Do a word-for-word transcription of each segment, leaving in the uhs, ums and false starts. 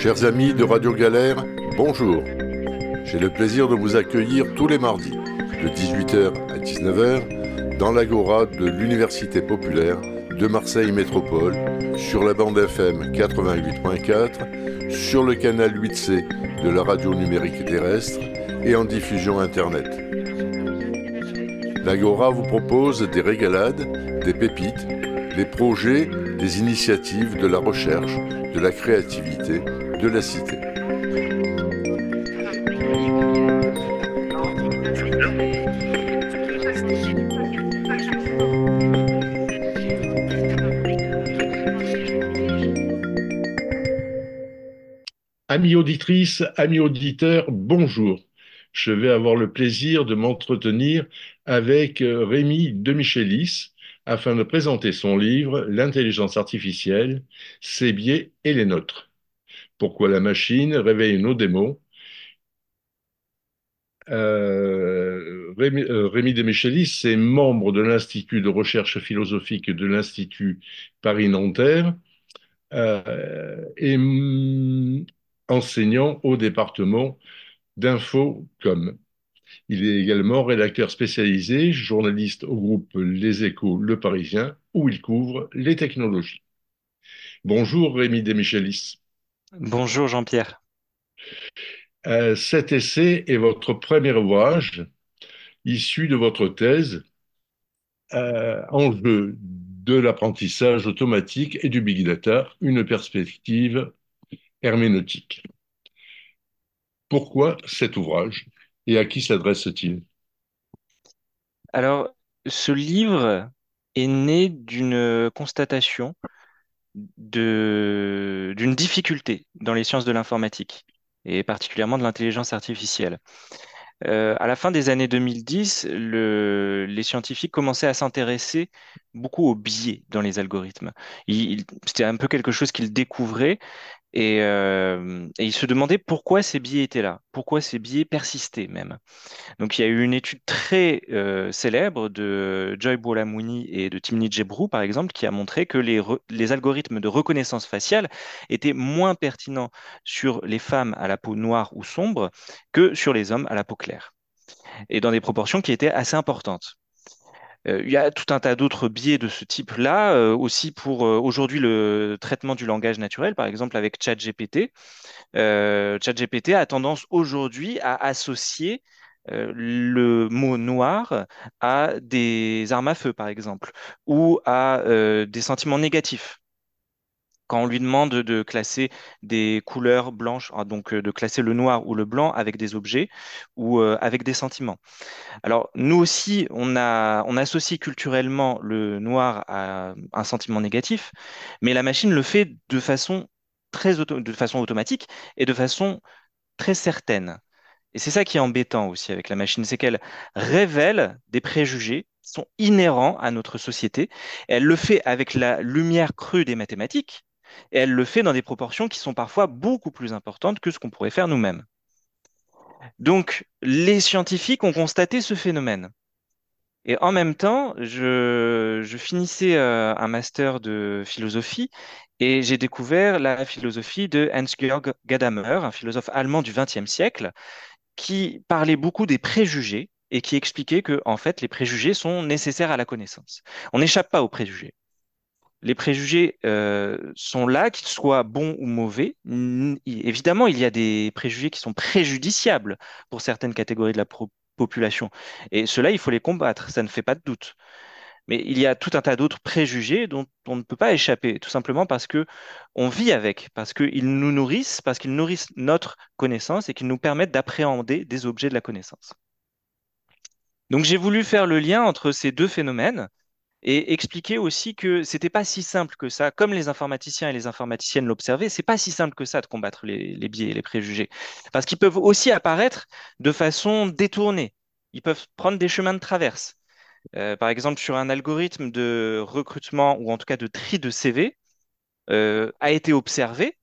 Chers amis de Radio Galère, bonjour. J'ai le plaisir de vous accueillir tous les mardis, de dix-huit heures à dix-neuf heures, dans l'Agora de l'Université populaire de Marseille Métropole, sur la bande F M quatre-vingt-huit point quatre, sur le canal huit C de la radio numérique terrestre et en diffusion Internet. L'Agora vous propose des régalades, des pépites, des projets, des initiatives, de la recherche, de la créativité, de la cité. Amis auditrices, amis auditeurs, bonjour. Je vais avoir le plaisir de m'entretenir avec euh, Rémi Demichelis afin de présenter son livre L'intelligence artificielle, ses biais et les nôtres. Pourquoi la machine réveille nos démons. Euh, Rémi, euh, Rémi Demichelis est membre de l'Institut de recherche philosophique de l'Institut Paris-Nanterre euh, et mm, enseignant au département d'Infocom. Il est également rédacteur spécialisé, journaliste au groupe Les Échos Le Parisien, où il couvre les technologies. Bonjour Rémi Demichelis. Bonjour Jean-Pierre. Euh, cet essai est votre premier ouvrage issu de votre thèse euh, Enjeux de l'apprentissage automatique et du big data, une perspective herméneutique. Pourquoi cet ouvrage et à qui s'adresse-t-il? Alors, ce livre est né d'une constatation de, d'une difficulté dans les sciences de l'informatique et particulièrement de l'intelligence artificielle. Euh, à la fin des années deux mille dix, le- les scientifiques commençaient à s'intéresser beaucoup aux biais dans les algorithmes. Il- il- C'était un peu quelque chose qu'ils découvraient. Et, euh, et ils se demandaient pourquoi ces biais étaient là, pourquoi ces biais persistaient même. Donc il y a eu une étude très euh, célèbre de Joy Buolamwini et de Timnit Gebru, par exemple, qui a montré que les, re- les algorithmes de reconnaissance faciale étaient moins pertinents sur les femmes à la peau noire ou sombre que sur les hommes à la peau claire, et dans des proportions qui étaient assez importantes. Euh, il y a tout un tas d'autres biais de ce type-là, euh, aussi pour euh, aujourd'hui le traitement du langage naturel, par exemple avec ChatGPT. Euh, ChatGPT a tendance aujourd'hui à associer euh, le mot noir à des armes à feu, par exemple, ou à euh, des sentiments négatifs. Quand on lui demande de classer des couleurs blanches, ah, donc euh, de classer le noir ou le blanc avec des objets ou euh, avec des sentiments. Alors, nous aussi, on a, on associe culturellement le noir à un sentiment négatif, mais la machine le fait de façon très auto- de façon automatique et de façon très certaine. Et c'est ça qui est embêtant aussi avec la machine, c'est qu'elle révèle des préjugés qui sont inhérents à notre société. Elle le fait avec la lumière crue des mathématiques, et elle le fait dans des proportions qui sont parfois beaucoup plus importantes que ce qu'on pourrait faire nous-mêmes. Donc, les scientifiques ont constaté ce phénomène. Et en même temps, je, je finissais euh, un master de philosophie et j'ai découvert la philosophie de Hans-Georg Gadamer, un philosophe allemand du vingtième siècle, qui parlait beaucoup des préjugés et qui expliquait que, en fait, les préjugés sont nécessaires à la connaissance. On n'échappe pas aux préjugés. Les préjugés euh, sont là, qu'ils soient bons ou mauvais. N- Évidemment, il y a des préjugés qui sont préjudiciables pour certaines catégories de la pro- population. Et cela, il faut les combattre, ça ne fait pas de doute. Mais il y a tout un tas d'autres préjugés dont on ne peut pas échapper, tout simplement parce que on vit avec, parce qu'ils nous nourrissent, parce qu'ils nourrissent notre connaissance et qu'ils nous permettent d'appréhender des objets de la connaissance. Donc j'ai voulu faire le lien entre ces deux phénomènes et expliquer aussi que c'était pas si simple que ça, comme les informaticiens et les informaticiennes l'observaient, c'est pas si simple que ça de combattre les, les biais et les préjugés, parce qu'ils peuvent aussi apparaître de façon détournée. Ils peuvent prendre des chemins de traverse. Euh, par exemple, sur un algorithme de recrutement ou en tout cas de tri de C V, euh, a été observé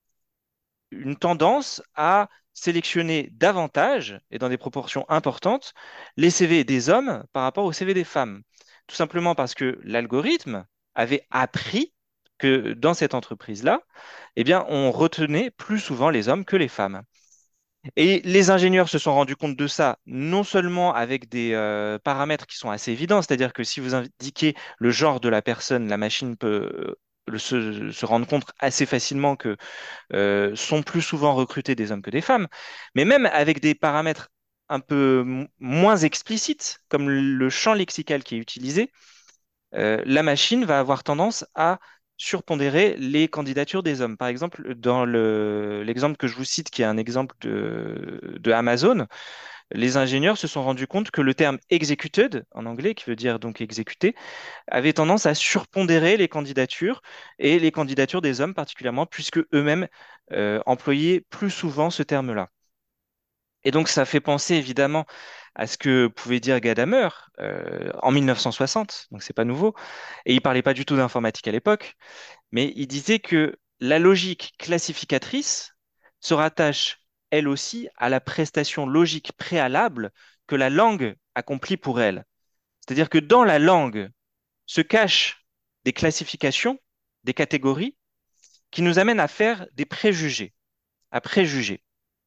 une tendance à sélectionner davantage et dans des proportions importantes les C V des hommes par rapport aux C V des femmes. Tout simplement parce que l'algorithme avait appris que dans cette entreprise-là, eh bien, on retenait plus souvent les hommes que les femmes. Et les ingénieurs se sont rendus compte de ça, non seulement avec des euh, paramètres qui sont assez évidents, c'est-à-dire que si vous indiquez le genre de la personne, la machine peut euh, se, se rendre compte assez facilement que euh, sont plus souvent recrutés des hommes que des femmes, mais même avec des paramètres un peu m- moins explicites, comme le champ lexical qui est utilisé, euh, la machine va avoir tendance à surpondérer les candidatures des hommes. Par exemple, dans le- l'exemple que je vous cite, qui est un exemple de, de Amazon, les ingénieurs se sont rendus compte que le terme executed, en anglais, qui veut dire donc exécuté, avait tendance à surpondérer les candidatures et les candidatures des hommes particulièrement, puisque eux-mêmes euh, employaient plus souvent ce terme-là. Et donc, ça fait penser évidemment à ce que pouvait dire Gadamer euh, en mille neuf cent soixante, donc c'est pas nouveau. Et il parlait pas du tout d'informatique à l'époque, mais il disait que la logique classificatrice se rattache elle aussi à la prestation logique préalable que la langue accomplit pour elle. C'est-à-dire que dans la langue se cachent des classifications, des catégories qui nous amènent à faire des préjugés, à préjuger.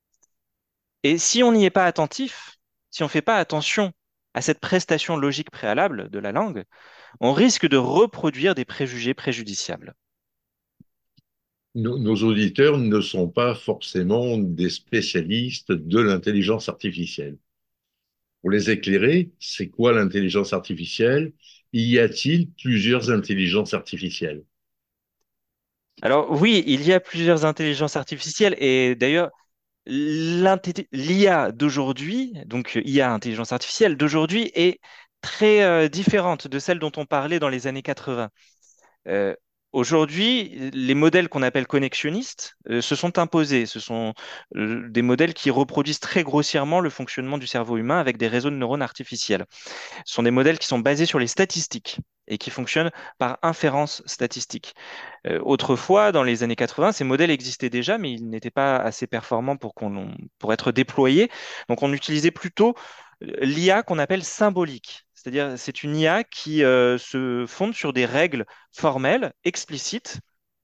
Et si on n'y est pas attentif, si on ne fait pas attention à cette prestation logique préalable de la langue, on risque de reproduire des préjugés préjudiciables. Nos, nos auditeurs ne sont pas forcément des spécialistes de l'intelligence artificielle. Pour les éclairer, c'est quoi l'intelligence artificielle? Y a-t-il plusieurs intelligences artificielles? Alors oui, il y a plusieurs intelligences artificielles et d'ailleurs, l'inté- l'I A d'aujourd'hui, donc I A, intelligence artificielle d'aujourd'hui, est très euh, différente de celle dont on parlait dans les années quatre-vingts. Euh, Aujourd'hui, les modèles qu'on appelle connexionnistes euh, se sont imposés. Ce sont euh, des modèles qui reproduisent très grossièrement le fonctionnement du cerveau humain avec des réseaux de neurones artificiels. Ce sont des modèles qui sont basés sur les statistiques et qui fonctionnent par inférence statistique. Euh, autrefois, dans les années quatre-vingts, ces modèles existaient déjà, mais ils n'étaient pas assez performants pour, qu'on, pour être déployés. Donc, on utilisait plutôt l'I A qu'on appelle symbolique. C'est-à-dire, c'est une I A qui euh, se fonde sur des règles formelles, explicites,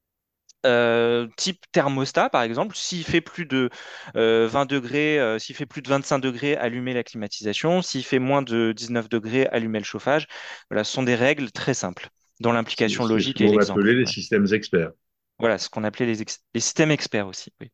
euh, type thermostat, par exemple. S'il fait plus de euh, vingt degrés, euh, s'il fait plus de vingt-cinq degrés, allumez la climatisation. S'il fait moins de dix-neuf degrés, allumez le chauffage. Voilà, ce sont des règles très simples, dont C'est l'implication c'est ce logique est qu'on l'exemple. appelait les Ouais. systèmes experts. Voilà, ce qu'on appelait les, ex- les systèmes experts aussi. Oui.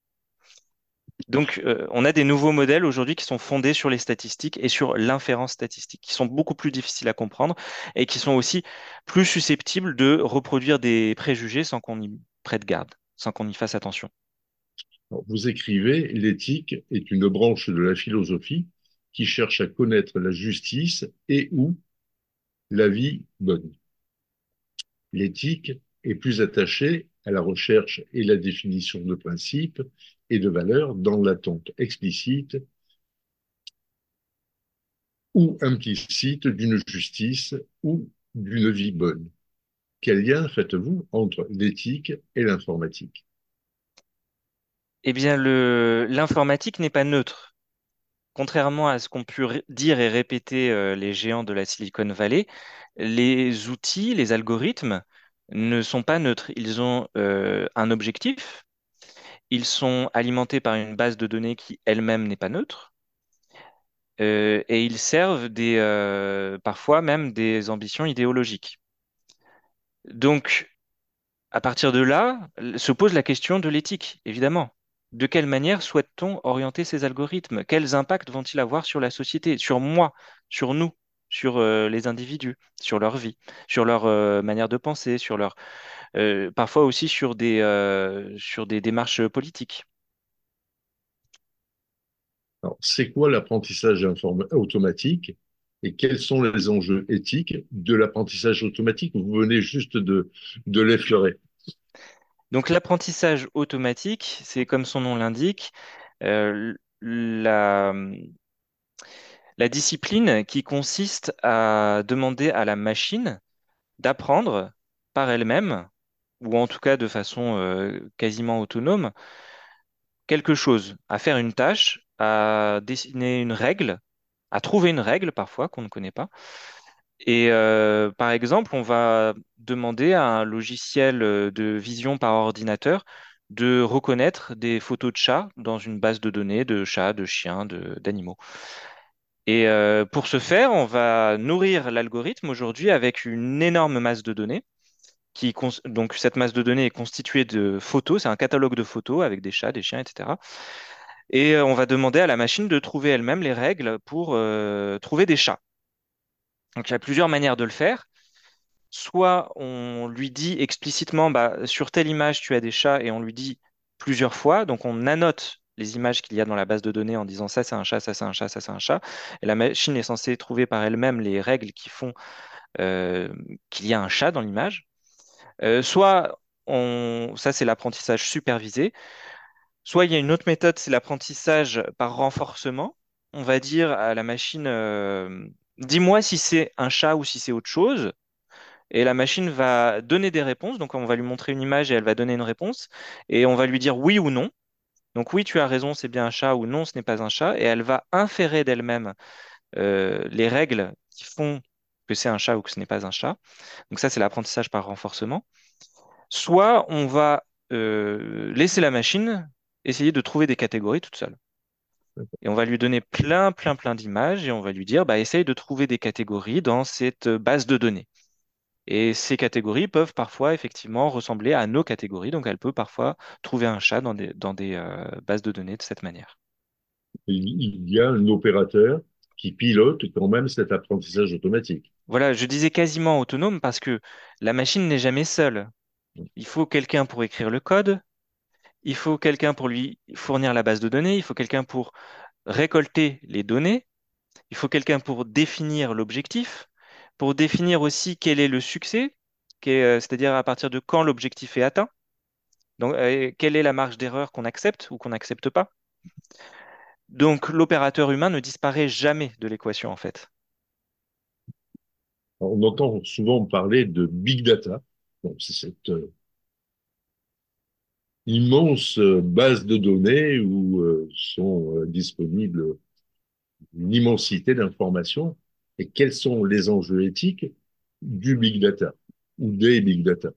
Donc, euh, on a des nouveaux modèles aujourd'hui qui sont fondés sur les statistiques et sur l'inférence statistique, qui sont beaucoup plus difficiles à comprendre et qui sont aussi plus susceptibles de reproduire des préjugés sans qu'on y prête garde, sans qu'on y fasse attention. Alors, vous écrivez, l'éthique est une branche de la philosophie qui cherche à connaître la justice et ou la vie bonne. L'éthique est plus attachée à la recherche et la définition de principes et de valeurs dans l'attente explicite ou implicite d'une justice ou d'une vie bonne. Quel lien faites-vous entre l'éthique et l'informatique? Eh bien, le, l'informatique n'est pas neutre. Contrairement à ce qu'ont pu ré- dire et répéter euh, les géants de la Silicon Valley, les outils, les algorithmes ne sont pas neutres. Ils ont euh, un objectif, ils sont alimentés par une base de données qui elle-même n'est pas neutre, euh, et ils servent des, euh, parfois même des ambitions idéologiques. Donc, à partir de là, l- se pose la question de l'éthique, évidemment. De quelle manière souhaite-t-on orienter ces algorithmes? Quels impacts vont-ils avoir sur la société, sur moi, sur nous, sur euh, les individus, sur leur vie, sur leur euh, manière de penser, sur leur, euh, parfois aussi sur des, euh, sur des démarches politiques. Alors, c'est quoi l'apprentissage informa- automatique et quels sont les enjeux éthiques de l'apprentissage automatique? Vous venez juste de, de l'effleurer. Donc l'apprentissage automatique, c'est comme son nom l'indique, euh, la, la discipline qui consiste à demander à la machine d'apprendre par elle-même, ou en tout cas de façon euh, quasiment autonome, quelque chose, à faire une tâche, à dessiner une règle, à trouver une règle parfois qu'on ne connaît pas, Et euh, par exemple, on va demander à un logiciel euh, de vision par ordinateur de reconnaître des photos de chats dans une base de données de chats, de chiens, de- d'animaux. Et euh, pour ce faire, on va nourrir l'algorithme aujourd'hui avec une énorme masse de données. Qui, cons- donc cette masse de données est constituée de photos, c'est un catalogue de photos avec des chats, des chiens, et cetera. Et euh, on va demander à la machine de trouver elle-même les règles pour euh, trouver des chats. Donc il y a plusieurs manières de le faire. Soit on lui dit explicitement, bah, sur telle image, tu as des chats, et on lui dit plusieurs fois. Donc on annote les images qu'il y a dans la base de données en disant ça c'est un chat, ça c'est un chat, ça c'est un chat. Et la machine est censée trouver par elle-même les règles qui font euh, qu'il y a un chat dans l'image. Euh, soit on, ça c'est l'apprentissage supervisé. Soit il y a une autre méthode, c'est l'apprentissage par renforcement. On va dire à la machine, euh, dis-moi si c'est un chat ou si c'est autre chose. Et la machine va donner des réponses. Donc, on va lui montrer une image et elle va donner une réponse. Et on va lui dire oui ou non. Donc, oui, tu as raison, c'est bien un chat ou non, ce n'est pas un chat. Et elle va inférer d'elle-même euh, les règles qui font que c'est un chat ou que ce n'est pas un chat. Donc, ça, c'est l'apprentissage par renforcement. Soit on va euh, laisser la machine essayer de trouver des catégories toute seule. Et on va lui donner plein, plein, plein d'images et on va lui dire, bah, essaye de trouver des catégories dans cette base de données. Et ces catégories peuvent parfois effectivement ressembler à nos catégories, donc elle peut parfois trouver un chat dans des, dans des euh, bases de données de cette manière. Il il y a un opérateur qui pilote quand même cet apprentissage automatique. Voilà, je disais quasiment autonome parce que la machine n'est jamais seule. Il faut quelqu'un pour écrire le code, il faut quelqu'un pour lui fournir la base de données, il faut quelqu'un pour récolter les données, il faut quelqu'un pour définir l'objectif, pour définir aussi quel est le succès, qu'est- euh, c'est-à-dire à partir de quand l'objectif est atteint. Donc, euh, quelle est la marge d'erreur qu'on accepte ou qu'on n'accepte pas? Donc, l'opérateur humain ne disparaît jamais de l'équation, en fait. On entend souvent parler de big data. Donc, c'est cette euh, immense euh, base de données où euh, sont euh, disponibles une immensité d'informations. Et quels sont les enjeux éthiques du big data ou des big data?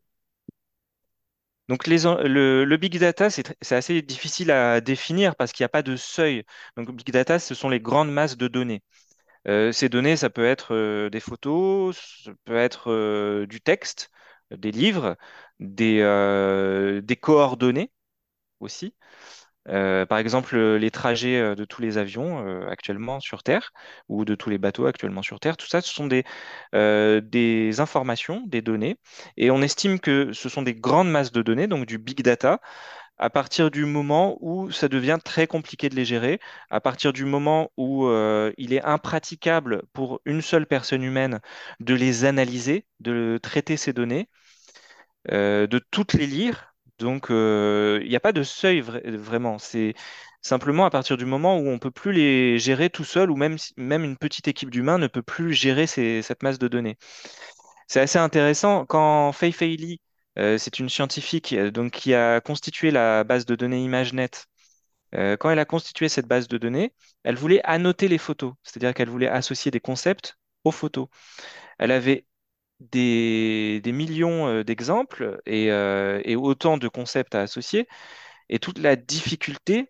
Donc, les en- le, le big data, c'est tr- c'est assez difficile à définir parce qu'il n'y a pas de seuil. Donc, big data, ce sont les grandes masses de données. Euh, ces données, ça peut être euh, des photos, ça peut être euh, du texte, des livres, des, euh, des coordonnées aussi. Euh, par exemple, euh, les trajets euh, de tous les avions euh, actuellement sur Terre ou de tous les bateaux actuellement sur Terre, tout ça, ce sont des, euh, des informations, des données, et on estime que ce sont des grandes masses de données, donc du big data, à partir du moment où ça devient très compliqué de les gérer, à partir du moment où euh, il est impraticable pour une seule personne humaine de les analyser, de traiter ces données euh, de toutes les lire. Donc, euh, il n'y a pas de seuil vra- vraiment. C'est simplement à partir du moment où on peut plus les gérer tout seul, ou même, si- même une petite équipe d'humains ne peut plus gérer ces- cette masse de données. C'est assez intéressant. Quand Fei Fei Li, euh, c'est une scientifique euh, donc, qui a constitué la base de données ImageNet, euh, quand elle a constitué cette base de données, elle voulait annoter les photos, c'est-à-dire qu'elle voulait associer des concepts aux photos. Elle avait des, des millions euh, d'exemples et, euh, et autant de concepts à associer. Et toute la difficulté,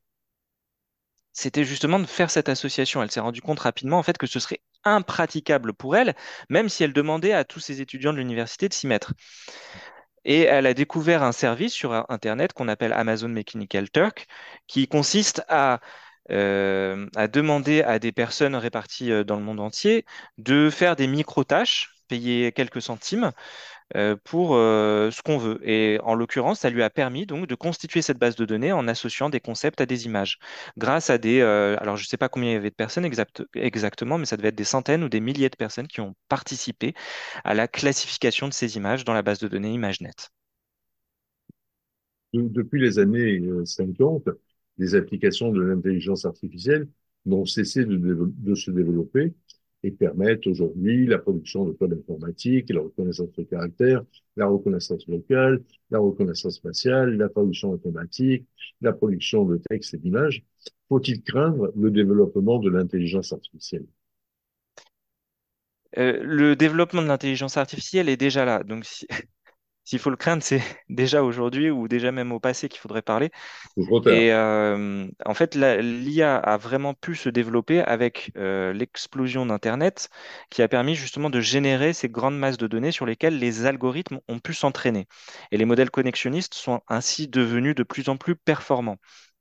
c'était justement de faire cette association. Elle s'est rendue compte rapidement en fait que ce serait impraticable pour elle, même si elle demandait à tous ses étudiants de l'université de s'y mettre. Et elle a découvert un service sur Internet qu'on appelle Amazon Mechanical Turk, qui consiste à, euh, à demander à des personnes réparties euh, dans le monde entier de faire des micro-tâches, payer quelques centimes, euh, pour euh, ce qu'on veut. Et en l'occurrence, ça lui a permis donc de constituer cette base de données en associant des concepts à des images, grâce à des, euh, alors je ne sais pas combien il y avait de personnes exact- exactement, mais ça devait être des centaines ou des milliers de personnes qui ont participé à la classification de ces images dans la base de données ImageNet. De- depuis les années euh, cinquante, les applications de l'intelligence artificielle n'ont cessé de, dévo- de se développer et permettent aujourd'hui la production de code informatique, la reconnaissance de caractère, la reconnaissance vocale, la reconnaissance faciale, la traduction automatique, la production de textes et d'images. Faut-il craindre le développement de l'intelligence artificielle? Euh, le développement de l'intelligence artificielle est déjà là. Donc, si- s'il faut le craindre, c'est déjà aujourd'hui ou déjà même au passé qu'il faudrait parler. C'est trop tard. Et euh, en fait, la- l'I A a vraiment pu se développer avec euh, l'explosion d'Internet qui a permis justement de générer ces grandes masses de données sur lesquelles les algorithmes ont pu s'entraîner. Et les modèles connexionnistes sont ainsi devenus de plus en plus performants.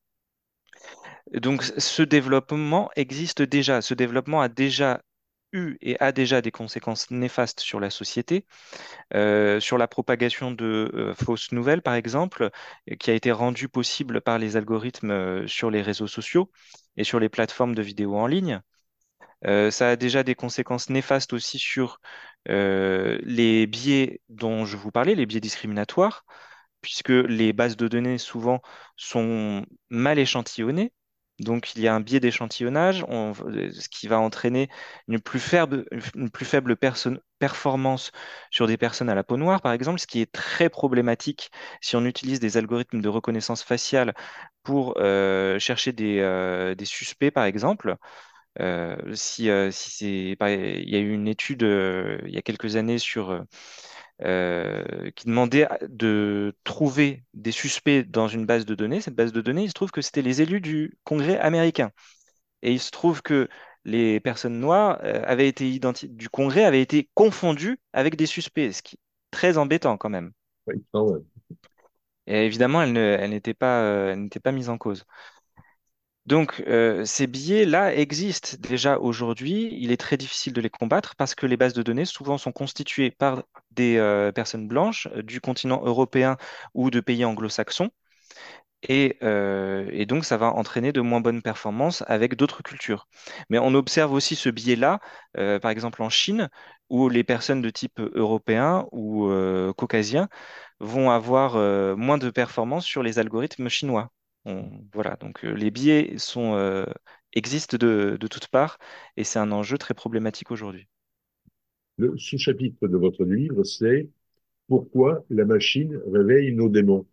Donc, ce développement existe déjà. Ce développement a déjà eu et a déjà des conséquences néfastes sur la société, euh, sur la propagation de euh, fausses nouvelles, par exemple, euh, qui a été rendue possible par les algorithmes euh, sur les réseaux sociaux et sur les plateformes de vidéos en ligne. Euh, ça a déjà des conséquences néfastes aussi sur euh, les biais dont je vous parlais, les biais discriminatoires, puisque les bases de données souvent sont mal échantillonnées. Donc, il y a un biais d'échantillonnage, on- ce qui va entraîner une plus faible, une plus faible perso- performance sur des personnes à la peau noire, par exemple, ce qui est très problématique si on utilise des algorithmes de reconnaissance faciale pour euh, chercher des, euh, des suspects, par exemple. Euh, si, euh, si c'est, par- il y a eu une étude euh, il y a quelques années sur euh, euh, qui demandait de trouver des suspects dans une base de données. Cette base de données, il se trouve que c'était les élus du Congrès américain. Et il se trouve que les personnes noires euh, avaient été identi- du Congrès avaient été confondues avec des suspects, ce qui est très embêtant quand même. Oui, quand même. Et évidemment, elles ne- elles n'étaient pas, euh, elles n'étaient pas mises en cause. Donc, euh, ces biais-là existent déjà aujourd'hui. Il est très difficile de les combattre parce que les bases de données souvent sont constituées par des euh, personnes blanches euh, du continent européen ou de pays anglo-saxons. Et, euh, et donc, ça va entraîner de moins bonnes performances avec d'autres cultures. Mais on observe aussi ce biais-là, euh, par exemple en Chine, où les personnes de type européen ou euh, caucasien vont avoir euh, moins de performances sur les algorithmes chinois. On- voilà, donc euh, les biais sont, euh, existent de, de toutes parts et c'est un enjeu très problématique aujourd'hui. Le sous-chapitre de votre livre, c'est Pourquoi la machine réveille nos démons?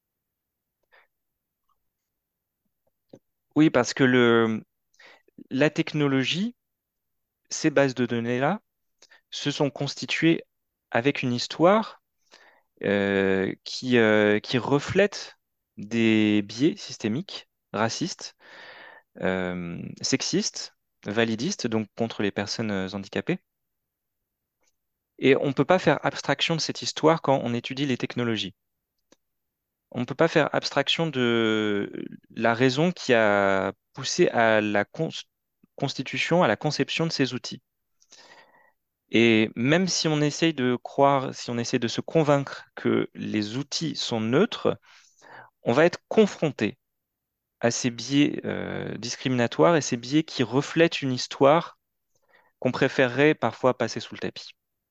Oui, parce que le, la technologie, ces bases de données-là, se sont constituées avec une histoire euh, qui, euh, qui reflète des biais systémiques, racistes, euh, sexistes, validistes, donc contre les personnes euh, handicapées. Et on ne peut pas faire abstraction de cette histoire quand on étudie les technologies. On ne peut pas faire abstraction de la raison qui a poussé à la cons- constitution, à la conception de ces outils. Et même si on essaye de croire, si on essaie de se convaincre que les outils sont neutres, on va être confronté à ces biais euh, discriminatoires et ces biais qui reflètent une histoire qu'on préférerait parfois passer sous le tapis.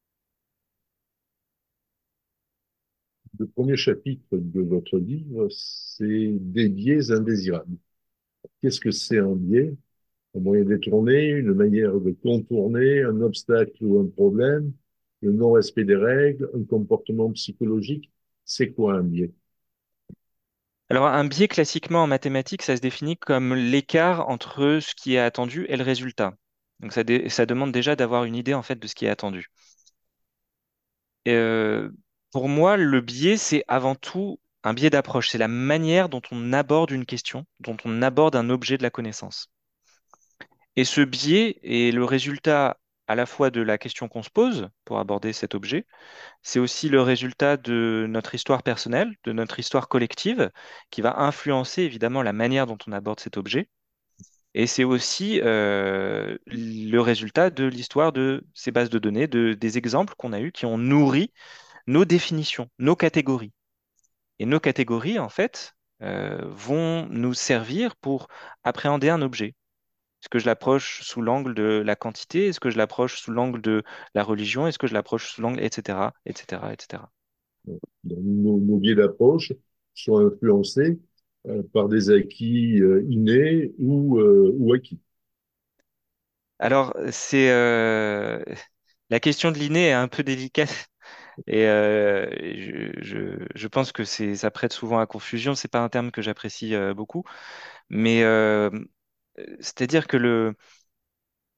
Le premier chapitre de votre livre, c'est des biais indésirables. Qu'est-ce que c'est un biais? Un moyen détourné, une manière de contourner un obstacle ou un problème, le non-respect des règles, un comportement psychologique. C'est quoi un biais? Alors, un biais, classiquement en mathématiques, ça se définit comme l'écart entre ce qui est attendu et le résultat. Donc, ça, dé- ça demande déjà d'avoir une idée en fait de ce qui est attendu. Et, euh, pour moi, le biais, c'est avant tout un biais d'approche. C'est la manière dont on aborde une question, dont on aborde un objet de la connaissance. Et ce biais est le résultat à la fois de la question qu'on se pose pour aborder cet objet. C'est aussi le résultat de notre histoire personnelle, de notre histoire collective, qui va influencer évidemment la manière dont on aborde cet objet. Et c'est aussi euh, le résultat de l'histoire de ces bases de données, de, des exemples qu'on a eus qui ont nourri nos définitions, nos catégories. Et nos catégories, en fait, euh, vont nous servir pour appréhender un objet. Est-ce que je l'approche sous l'angle de la quantité? Est-ce que je l'approche sous l'angle de la religion? Est-ce que je l'approche sous l'angle, et cetera, et cetera, et cetera. Donc, nos, nos biais d'approche sont influencés euh, par des acquis euh, innés ou, euh, ou acquis. Alors, c'est euh, la question de l'inné est un peu délicate et euh, je, je- je pense que c'est ça prête souvent à confusion. C'est pas un terme que j'apprécie euh, beaucoup, mais euh, c'est-à-dire que le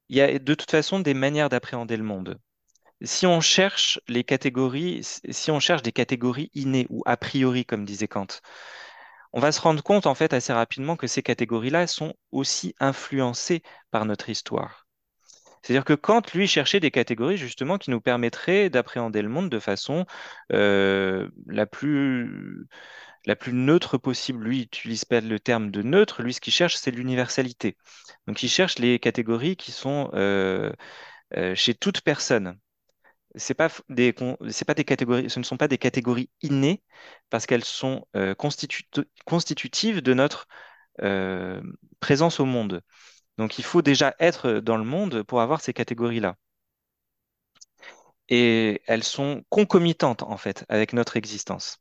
il y a de toute façon des manières d'appréhender le monde. Si on cherche les catégories, si on cherche des catégories innées ou a priori, comme disait Kant, on va se rendre compte en fait assez rapidement que ces catégories-là sont aussi influencées par notre histoire. C'est-à-dire que Kant, lui, cherchait des catégories justement qui nous permettraient d'appréhender le monde de façon euh, la plus, la plus neutre possible. Lui, il n'utilise pas le terme de neutre. Lui, ce qu'il cherche, c'est l'universalité. Donc, il cherche les catégories qui sont euh, euh, chez toute personne. C'est pas f- des, con- c'est pas des catégories, ce ne sont pas des catégories innées parce qu'elles sont euh, constitu- constitutives de notre euh, présence au monde. Donc, il faut déjà être dans le monde pour avoir ces catégories-là. Et elles sont concomitantes, en fait, avec notre existence.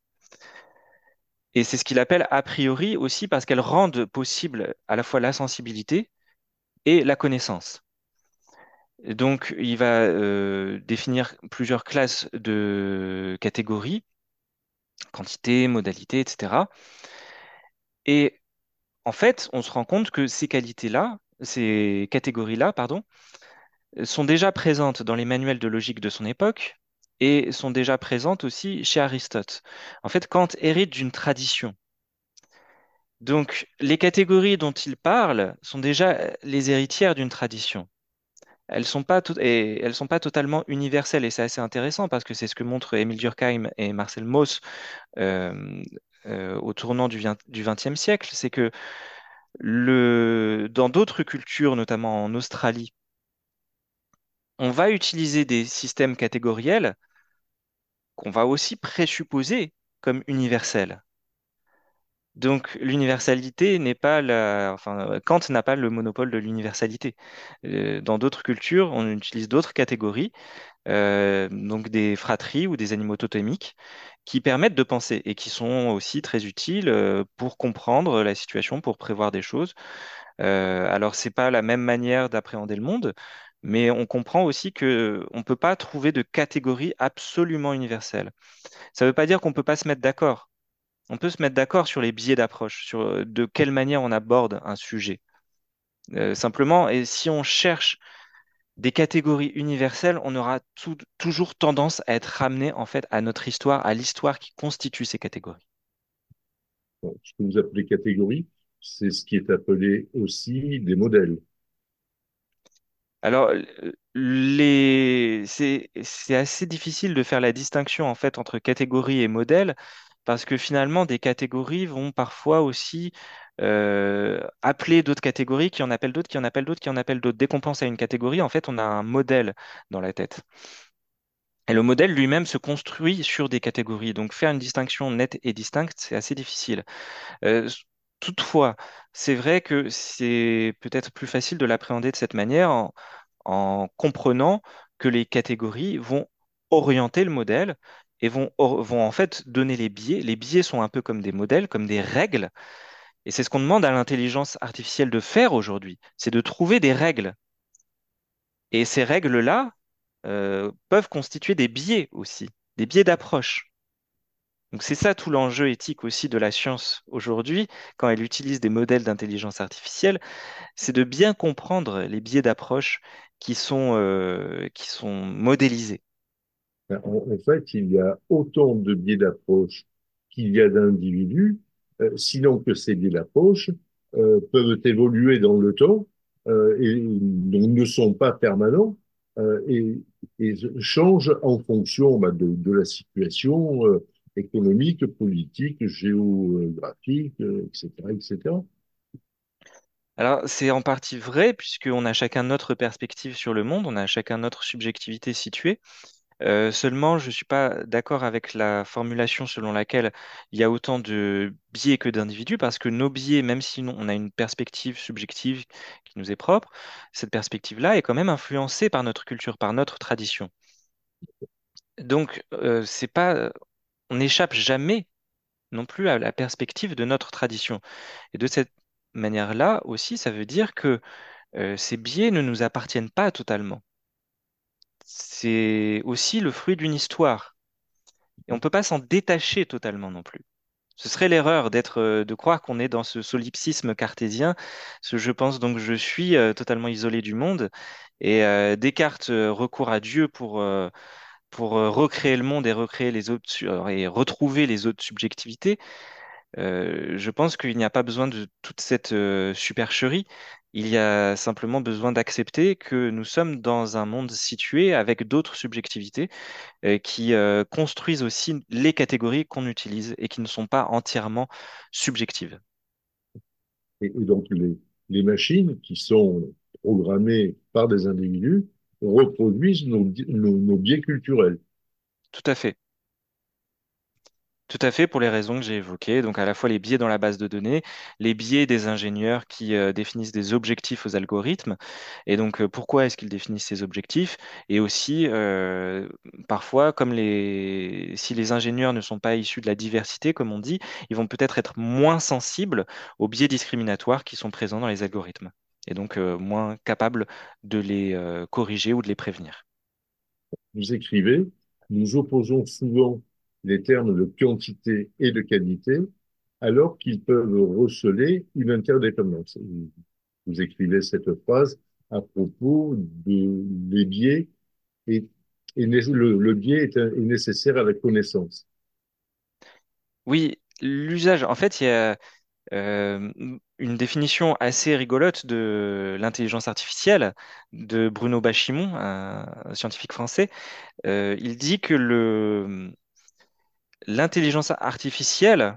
Et c'est ce qu'il appelle a priori aussi parce qu'elles rendent possible à la fois la sensibilité et la connaissance. Et donc, il va euh, définir plusieurs classes de catégories, quantité, modalité, et cetera. Et en fait, on se rend compte que ces qualités-là, ces catégories-là, pardon, sont déjà présentes dans les manuels de logique de son époque et sont déjà présentes aussi chez Aristote. En fait, Kant hérite d'une tradition. Donc, les catégories dont il parle sont déjà les héritières d'une tradition. Elles sont pas tout- et elles sont pas totalement universelles et c'est assez intéressant parce que c'est ce que montrent Émile Durkheim et Marcel Mauss euh, euh, au tournant du vingtième du vingtième siècle. C'est que le, dans d'autres cultures, notamment en Australie, on va utiliser des systèmes catégoriels qu'on va aussi présupposer comme universels. Donc l'universalité n'est pas la... Enfin, Kant n'a pas le monopole de l'universalité. Euh, dans d'autres cultures, on utilise d'autres catégories, euh, donc des fratries ou des animaux totémiques, qui permettent de penser et qui sont aussi très utiles euh, pour comprendre la situation, pour prévoir des choses. Euh, alors, c'est pas la même manière d'appréhender le monde, mais on comprend aussi que on peut pas trouver de catégorie absolument universelle. Ça ne veut pas dire qu'on ne peut pas se mettre d'accord. On peut se mettre d'accord sur les biais d'approche, sur euh, de quelle manière on aborde un sujet. Euh, simplement, et si on cherche des catégories universelles, on aura tout- toujours tendance à être ramené en fait à notre histoire, à l'histoire qui constitue ces catégories. Bon, ce que vous appelez catégorie, c'est ce qui est appelé aussi des modèles. Alors, euh, les... c'est, c'est assez difficile de faire la distinction en fait entre catégorie et modèle parce que finalement, des catégories vont parfois aussi euh, appeler d'autres catégories, qui en appellent d'autres, qui en appellent d'autres, qui en appellent d'autres. Dès qu'on pense à une catégorie, en fait, on a un modèle dans la tête. Et le modèle lui-même se construit sur des catégories. Donc, faire une distinction nette et distincte, c'est assez difficile. Euh, toutefois, c'est vrai que c'est peut-être plus facile de l'appréhender de cette manière en, en comprenant que les catégories vont orienter le modèle et vont, or- vont en fait donner les biais. Les biais sont un peu comme des modèles, comme des règles. Et c'est ce qu'on demande à l'intelligence artificielle de faire aujourd'hui, c'est de trouver des règles. Et ces règles-là euh, peuvent constituer des biais aussi, des biais d'approche. Donc c'est ça tout l'enjeu éthique aussi de la science aujourd'hui, quand elle utilise des modèles d'intelligence artificielle, c'est de bien comprendre les biais d'approche qui sont, euh, qui sont modélisés. En, en fait, il y a autant de biais d'approche qu'il y a d'individus, euh, sinon que ces biais d'approche euh, peuvent évoluer dans le temps euh, et donc ne sont pas permanents euh, et, et changent en fonction bah, de, de la situation euh, économique, politique, géographique, euh, et cetera, et cetera. Alors c'est en partie vrai, puisqu'on a chacun notre perspective sur le monde, on a chacun notre subjectivité située. Euh, seulement, je ne suis pas d'accord avec la formulation selon laquelle il y a autant de biais que d'individus, parce que nos biais, même si nous- on a une perspective subjective qui nous est propre, cette perspective-là est quand même influencée par notre culture, par notre tradition. Donc, euh, c'est pas, on n'échappe jamais non plus à la perspective de notre tradition. Et de cette manière-là aussi, ça veut dire que euh, ces biais ne nous appartiennent pas totalement. C'est aussi le fruit d'une histoire. Et on ne peut pas s'en détacher totalement non plus. Ce serait l'erreur d'être, euh, de croire qu'on est dans ce solipsisme cartésien. Ce je pense donc je suis euh, totalement isolé du monde. Et euh, Descartes euh, recourt à Dieu pour, euh, pour euh, recréer le monde et recréer les autres su- euh, et retrouver les autres subjectivités. Euh, je pense qu'il n'y a pas besoin de toute cette euh, supercherie. Il y a simplement besoin d'accepter que nous sommes dans un monde situé avec d'autres subjectivités euh, qui euh, construisent aussi les catégories qu'on utilise et qui ne sont pas entièrement subjectives. Et, et donc, les, les machines qui sont programmées par des individus reproduisent nos, nos, nos biais culturels. Tout à fait. Tout à fait pour les raisons que j'ai évoquées. Donc à la fois les biais dans la base de données, les biais des ingénieurs qui euh, définissent des objectifs aux algorithmes. Et donc euh, pourquoi est-ce qu'ils définissent ces objectifs? Et aussi euh, parfois, comme les... si les ingénieurs ne sont pas issus de la diversité, comme on dit, ils vont peut-être être moins sensibles aux biais discriminatoires qui sont présents dans les algorithmes. Et donc euh, moins capables de les euh, corriger ou de les prévenir. Vous écrivez, nous opposons souvent les termes de quantité et de qualité alors qu'ils peuvent receler une interdépendance. Vous, vous écrivez cette phrase à propos de les biais et, et le, le biais est, est nécessaire à la connaissance. Oui, l'usage, en fait, il y a euh, une définition assez rigolote de l'intelligence artificielle de Bruno Bachimon, un scientifique français. Euh, il dit que le, l'intelligence artificielle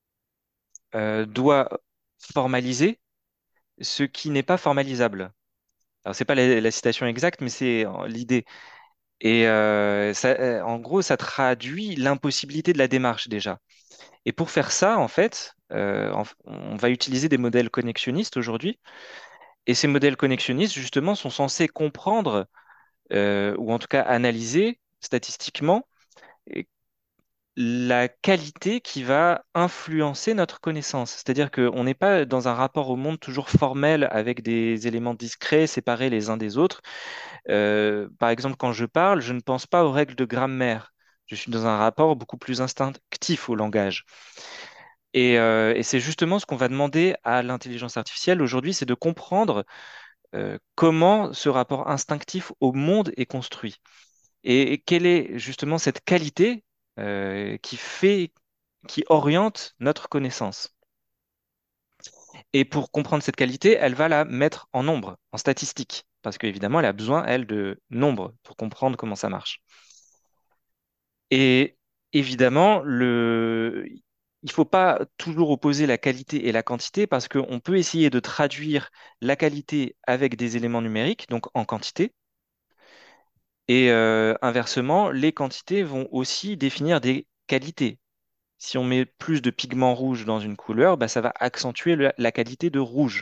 euh, doit formaliser ce qui n'est pas formalisable. Alors, c'est pas la, la citation exacte, mais c'est euh, l'idée. Et euh, ça, euh, en gros, ça traduit l'impossibilité de la démarche déjà. Et pour faire ça, en fait, euh, en- on va utiliser des modèles connexionnistes aujourd'hui. Et ces modèles connexionnistes, justement, sont censés comprendre, euh, ou en tout cas analyser statistiquement, euh, la qualité qui va influencer notre connaissance. C'est-à-dire qu'on n'est pas dans un rapport au monde toujours formel avec des éléments discrets, séparés les uns des autres. Euh, par exemple, quand je parle, je ne pense pas aux règles de grammaire. Je suis dans un rapport beaucoup plus instinctif au langage. Et, euh, et c'est justement ce qu'on va demander à l'intelligence artificielle aujourd'hui, c'est de comprendre euh, comment ce rapport instinctif au monde est construit et, et quelle est justement cette qualité euh, qui fait, qui oriente notre connaissance. Et pour comprendre cette qualité, elle va la mettre en nombre, en statistique, parce qu'évidemment, elle a besoin, elle, de nombres pour comprendre comment ça marche. Et évidemment, le... il ne faut pas toujours opposer la qualité et la quantité parce qu'on peut essayer de traduire la qualité avec des éléments numériques, donc en quantité. Et euh, inversement, les quantités vont aussi définir des qualités. Si on met plus de pigments rouges dans une couleur, bah, ça va accentuer le- la qualité de rouge.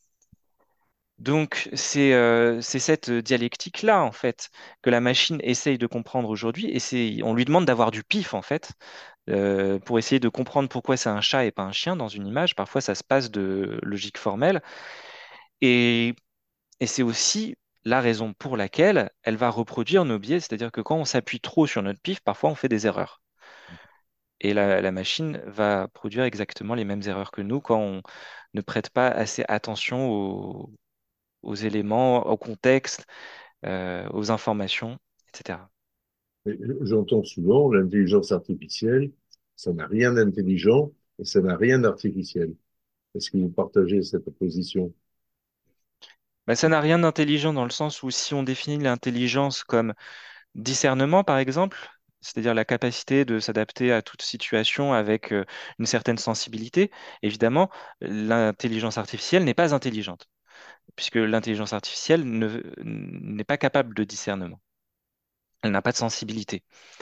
Donc, c'est euh, c'est cette dialectique-là, en fait, que la machine essaye de comprendre aujourd'hui. Et c'est, on lui demande d'avoir du pif, en fait, euh, pour essayer de comprendre pourquoi c'est un chat et pas un chien dans une image. Parfois, ça se passe de logique formelle. Et, et c'est aussi la raison pour laquelle elle va reproduire nos biais. C'est-à-dire que quand on s'appuie trop sur notre pif, parfois, on fait des erreurs. Et la, la machine va produire exactement les mêmes erreurs que nous quand on ne prête pas assez attention aux, aux éléments, au contexte, euh, aux informations, et cetera. Et j'entends souvent l'intelligence artificielle, ça n'a rien d'intelligent et ça n'a rien d'artificiel. Est-ce que vous partagez cette position? Ben, ça n'a rien d'intelligent dans le sens où si on définit l'intelligence comme discernement, par exemple, c'est-à-dire la capacité de s'adapter à toute situation avec euh, une certaine sensibilité, évidemment, l'intelligence artificielle n'est pas intelligente, puisque l'intelligence artificielle ne- n'est pas capable de discernement. Elle n'a pas de sensibilité.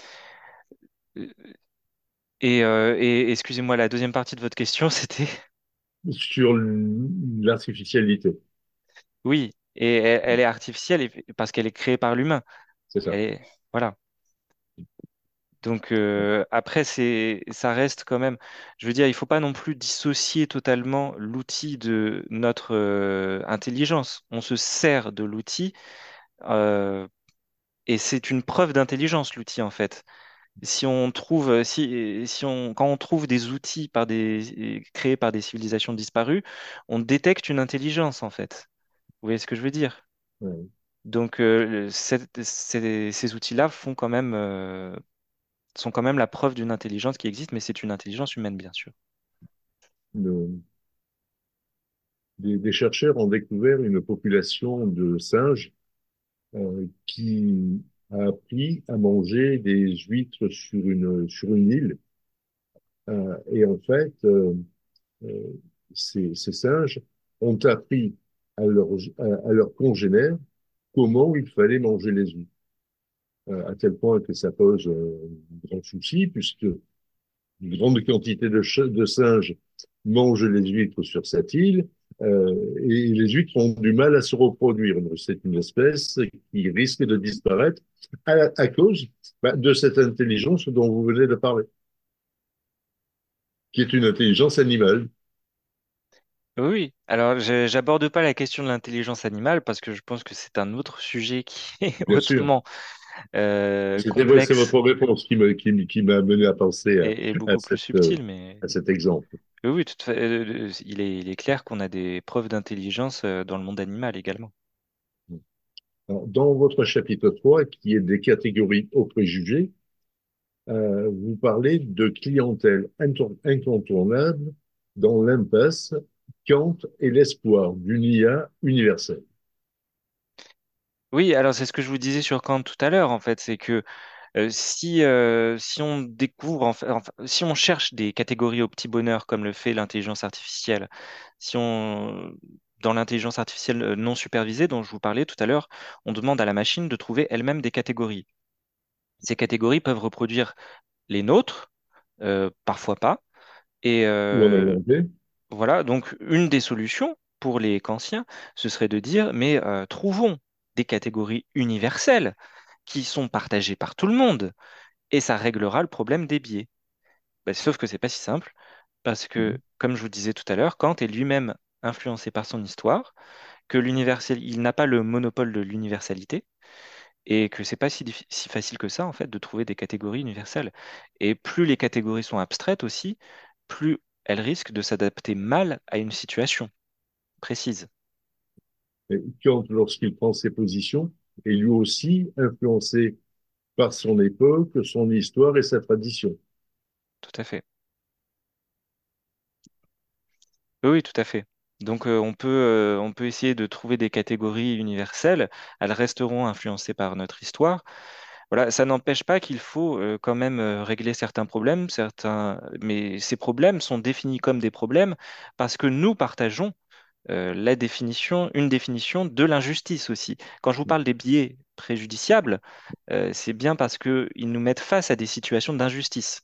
Et, euh, et excusez-moi, la deuxième partie de votre question, c'était Sur l'artificialité, oui, et elle, elle est artificielle et- parce qu'elle est créée par l'humain. c'est ça. Elle est- Voilà. Donc euh, après, c'est, ça reste quand même, je veux dire, il faut pas non plus dissocier totalement l'outil de notre euh, intelligence. On se sert de l'outil euh, et c'est une preuve d'intelligence, l'outil en fait. Si on trouve, si, si on, quand on trouve des outils par des, créés par des civilisations disparues, on détecte une intelligence, en fait. Vous voyez ce que je veux dire? Ouais. Donc, euh, cette- ces, ces outils-là font quand même, euh, sont quand même la preuve d'une intelligence qui existe, mais c'est une intelligence humaine, bien sûr. Le- des, des chercheurs ont découvert une population de singes euh, qui a appris à manger des huîtres sur une, sur une île. Euh, et en fait, euh, euh, ces, ces singes ont appris à leurs à, à leurs congénères comment il fallait manger les huîtres. Euh, à tel point que ça pose euh, un grand souci, puisque une grande quantité de, ch- de singes mangent les huîtres sur cette île, euh, et les huîtres ont du mal à se reproduire. Donc, c'est une espèce qui risque de disparaître à, à cause bah, de cette intelligence dont vous venez de parler, qui est une intelligence animale, Oui, oui. Alors, je j'aborde pas la question de l'intelligence animale parce que je pense que c'est un autre sujet qui est bien sûr. hautement euh, C'était vrai, c'est complexe votre réponse qui me, qui, m- qui m'a amené à penser à, et, et à beaucoup plus cette, euh, subtil, mais à cet exemple. oui, oui, tout à fait, euh, il est, il est clair qu'on a des preuves d'intelligence euh, dans le monde animal également. Alors, dans votre chapitre trois, qui est des catégories aux préjugés, euh, vous parlez de clientèle inton- incontournable dans l'impasse, Kant et l'espoir d'une I A universelle. Oui, alors c'est ce que je vous disais sur Kant tout à l'heure, en fait, c'est que euh, si, euh, si on découvre, en fait- enfin, si on cherche des catégories au petit bonheur comme le fait l'intelligence artificielle, si on, dans l'intelligence artificielle euh, non supervisée dont je vous parlais tout à l'heure, on demande à la machine de trouver elle-même des catégories. Ces catégories peuvent reproduire les nôtres, euh, parfois pas, et Ou en euh, inventer. voilà, donc une des solutions pour les Kantiens, ce serait de dire, mais euh, trouvons des catégories universelles qui sont partagées par tout le monde, et ça réglera le problème des biais. Bah, sauf que c'est pas si simple, parce que, comme je vous disais tout à l'heure, Kant est lui-même influencé par son histoire, que l'universel, il n'a pas le monopole de l'universalité, et que c'est pas si, diffi- si facile que ça, en fait, de trouver des catégories universelles. Et plus les catégories sont abstraites aussi, plus elles risquent de s'adapter mal à une situation précise. Et Kant, lorsqu'il prend ses positions, est lui aussi influencé par son époque, son histoire et sa tradition. Tout à fait. Oui, oui, tout à fait. Donc, euh, on peut, euh, on peut essayer de trouver des catégories universelles. Elles resteront influencées par notre histoire. Voilà, ça n'empêche pas qu'il faut euh, quand même euh, régler certains problèmes, certains... mais ces problèmes sont définis comme des problèmes parce que nous partageons euh, la définition, une définition de l'injustice aussi. Quand je vous parle des biais préjudiciables, euh, c'est bien parce qu'ils nous mettent face à des situations d'injustice.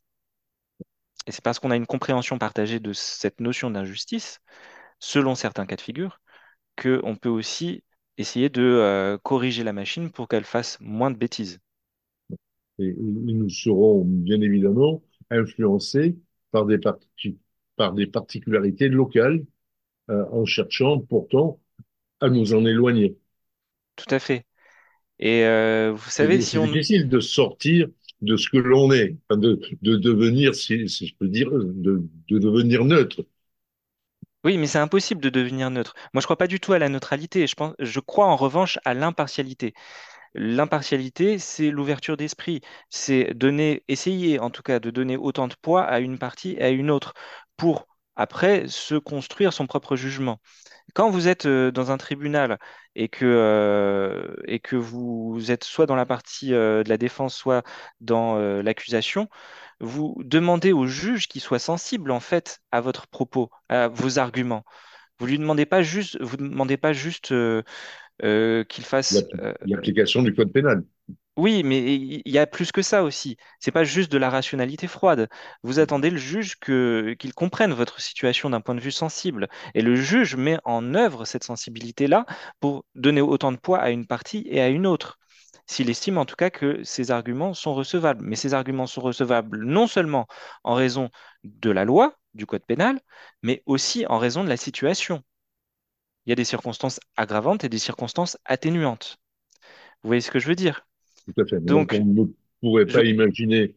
Et c'est parce qu'on a une compréhension partagée de cette notion d'injustice, selon certains cas de figure, qu'on peut aussi essayer de euh, corriger la machine pour qu'elle fasse moins de bêtises. Et, et nous serons bien évidemment influencés par des, parti- par des particularités locales euh, en cherchant pourtant à nous en éloigner. Tout à fait. Et euh, vous savez, C'est si c'est on... difficile de sortir de ce que l'on est, enfin, de, de devenir, si, si je peux dire, de, de devenir neutre. Oui, mais c'est impossible de devenir neutre. Moi, je crois pas du tout à la neutralité. Je pense, je crois en revanche à l'impartialité. L'impartialité, c'est l'ouverture d'esprit. C'est donner, essayer en tout cas de donner autant de poids à une partie et à une autre pour après se construire son propre jugement. Quand vous êtes euh, dans un tribunal et que, euh, et que vous êtes soit dans la partie euh, de la défense, soit dans euh, l'accusation, vous demandez au juge qu'il soit sensible en fait à votre propos, à vos arguments. Vous lui demandez pas juste, vous demandez pas juste euh, euh, qu'il fasse. L'appli- euh, L'application du code pénal. oui, mais il y a plus que ça aussi. C'est pas juste de la rationalité froide. Vous attendez le juge que qu'il comprenne votre situation d'un point de vue sensible. Et le juge met en œuvre cette sensibilité-là pour donner autant de poids à une partie et à une autre. S'il estime en tout cas que ces arguments sont recevables. Mais ces arguments sont recevables non seulement en raison de la loi, du code pénal, mais aussi en raison de la situation. Il y a des circonstances aggravantes et des circonstances atténuantes. Vous voyez ce que je veux dire? Tout à fait. Mais donc, on Donc, ne pourrait je, pas imaginer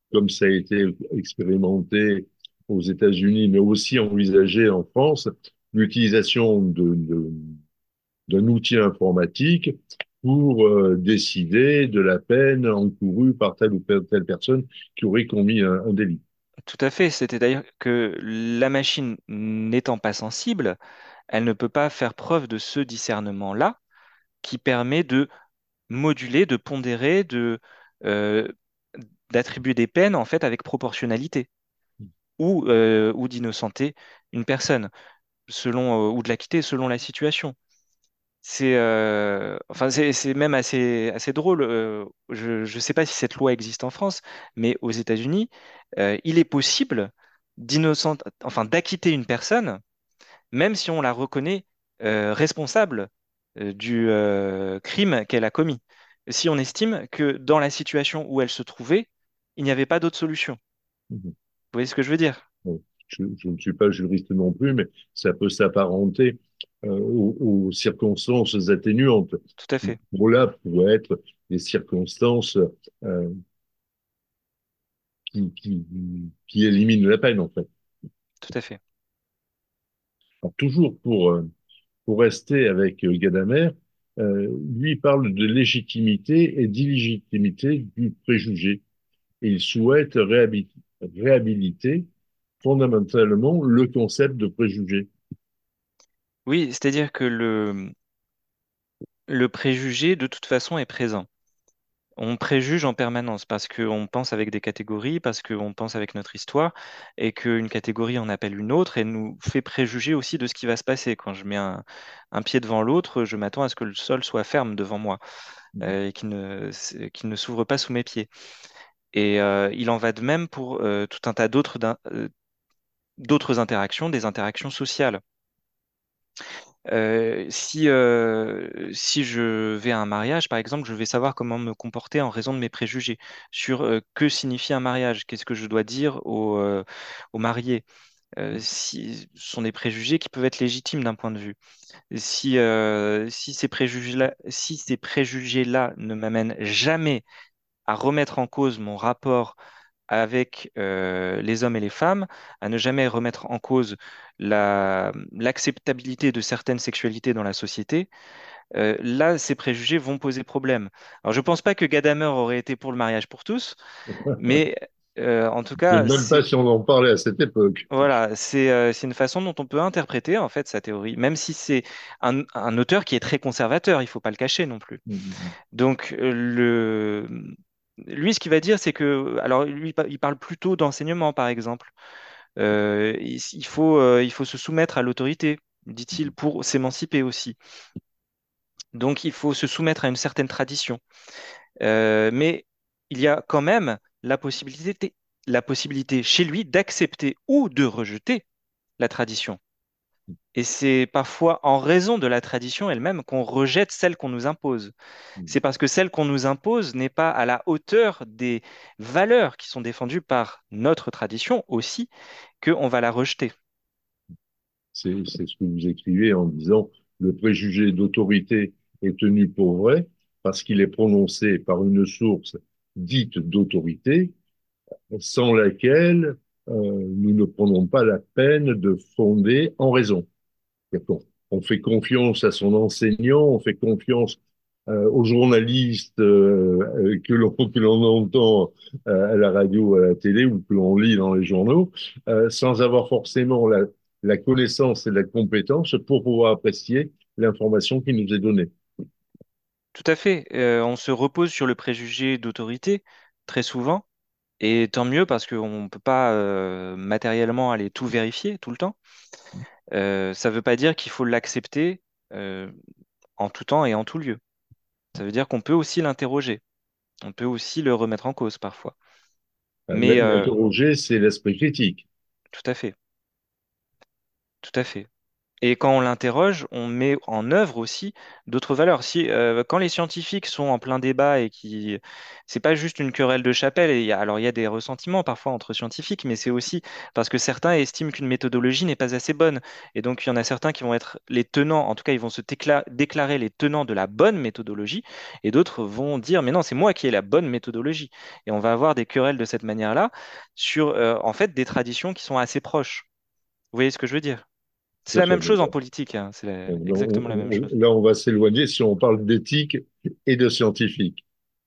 comme ça a été expérimenté aux États-Unis, mais aussi envisagé en France, l'utilisation de, de- d'un outil informatique pour euh, décider de la peine encourue par telle ou telle personne qui aurait commis un, un délit. Tout à fait. C'était d'ailleurs que la machine n'étant pas sensible, elle ne peut pas faire preuve de ce discernement-là qui permet de moduler, de pondérer, de, euh, d'attribuer des peines en fait avec proportionnalité ou, euh, ou d'innocenter une personne selon, euh, ou de l'acquitter selon la situation. C'est euh, enfin, c'est, c'est même assez, assez drôle. euh, je ne sais pas si cette loi existe en France, mais aux États-Unis, euh, il est possible d'innocent, enfin, d'acquitter une personne, même si on la reconnaît euh, responsable euh, du euh, crime qu'elle a commis. Si on estime que dans la situation où elle se trouvait, il n'y avait pas d'autre solution. Mhm. Vous voyez ce que je veux dire? Bon, je, je ne suis pas juriste non plus, mais ça peut s'apparenter euh, aux, aux circonstances atténuantes. Tout à fait, Pour là, pourraient être des circonstances euh, qui, qui, qui éliminent la peine, en fait. tout à fait. Alors, toujours pour, euh, pour rester avec euh, Gadamer, euh, lui parle de légitimité et d'illégitimité du préjugé. Et il souhaite réhabi- réhabiliter fondamentalement le concept de préjugé. Oui, c'est-à-dire que le, le préjugé, de toute façon, est présent. On préjuge en permanence parce qu'on pense avec des catégories, parce qu'on pense avec notre histoire, et qu'une catégorie en appelle une autre et nous fait préjuger aussi de ce qui va se passer. Quand je mets un, un pied devant l'autre, je m'attends à ce que le sol soit ferme devant moi euh, et qu'il ne, qu'il ne s'ouvre pas sous mes pieds. Et euh, il en va de même pour euh, tout un tas d'autres d'in- euh, d'autres interactions, des interactions sociales. Euh, si, euh, si je vais à un mariage, par exemple, je vais savoir comment me comporter en raison de mes préjugés sur euh, que signifie un mariage, qu'est-ce que je dois dire aux, euh, aux mariés. Euh, si, ce sont des préjugés qui peuvent être légitimes d'un point de vue. Si, euh, si ces préjugés-là, si ces préjugés-là ne m'amènent jamais à remettre en cause mon rapport avec euh, les hommes et les femmes, à ne jamais remettre en cause la, l'acceptabilité de certaines sexualités dans la société, euh, là, ces préjugés vont poser problème. Alors, je ne pense pas que Gadamer aurait été pour le mariage pour tous, mais euh, en tout Je ne cas, sais même pas c'est si on en parlait à cette époque. voilà, c'est euh, c'est une façon dont on peut interpréter en fait sa théorie, même si c'est un, un auteur qui est très conservateur, il faut pas le cacher non plus. Donc, euh, le... lui, ce qu'il va dire, c'est que, alors, lui, il parle plutôt d'enseignement, par exemple. Euh, il il faut, euh, il faut se soumettre à l'autorité, dit-il, pour s'émanciper aussi. Donc, il faut se soumettre à une certaine tradition. Euh, mais il y a quand même la possibilité, la possibilité chez lui d'accepter ou de rejeter la tradition. Et c'est parfois en raison de la tradition elle-même qu'on rejette celle qu'on nous impose. C'est parce que celle qu'on nous impose n'est pas à la hauteur des valeurs qui sont défendues par notre tradition aussi, qu'on va la rejeter. C'est, c'est ce que vous écrivez en disant le préjugé d'autorité est tenu pour vrai parce qu'il est prononcé par une source dite d'autorité sans laquelle euh, nous ne prenons pas la peine de fonder en raison. On, on fait confiance à son enseignant, on fait confiance euh, aux journalistes euh, euh, que l'on que l'on entend euh, à la radio, à la télé ou que l'on lit dans les journaux, euh, sans avoir forcément la, la connaissance et la compétence pour pouvoir apprécier l'information qui nous est donnée. Tout à fait. Euh, on se repose sur le préjugé d'autorité très souvent, et tant mieux parce qu'on ne peut pas euh, matériellement aller tout vérifier tout le temps. Euh, ça ne veut pas dire qu'il faut l'accepter euh, en tout temps et en tout lieu. Ça veut dire qu'on peut aussi l'interroger, on peut aussi le remettre en cause parfois. Mais euh, L'interroger, c'est l'esprit critique. tout à fait, tout à fait. Et quand on l'interroge, on met en œuvre aussi d'autres valeurs. Si, euh, quand les scientifiques sont en plein débat et qui, c'est pas juste une querelle de chapelle. Et il y a, alors il y a des ressentiments parfois entre scientifiques, mais c'est aussi parce que certains estiment qu'une méthodologie n'est pas assez bonne. Et donc il y en a certains qui vont être les tenants, en tout cas ils vont se décla- déclarer les tenants de la bonne méthodologie, et d'autres vont dire mais non, c'est moi qui ai la bonne méthodologie. Et on va avoir des querelles de cette manière-là sur euh, en fait des traditions qui sont assez proches. Vous voyez ce que je veux dire? C'est Tout à la fait même chose en d'accord. politique, hein. C'est la- Donc, on- exactement la même on- chose. là, on va s'éloigner si on parle d'éthique et de scientifique.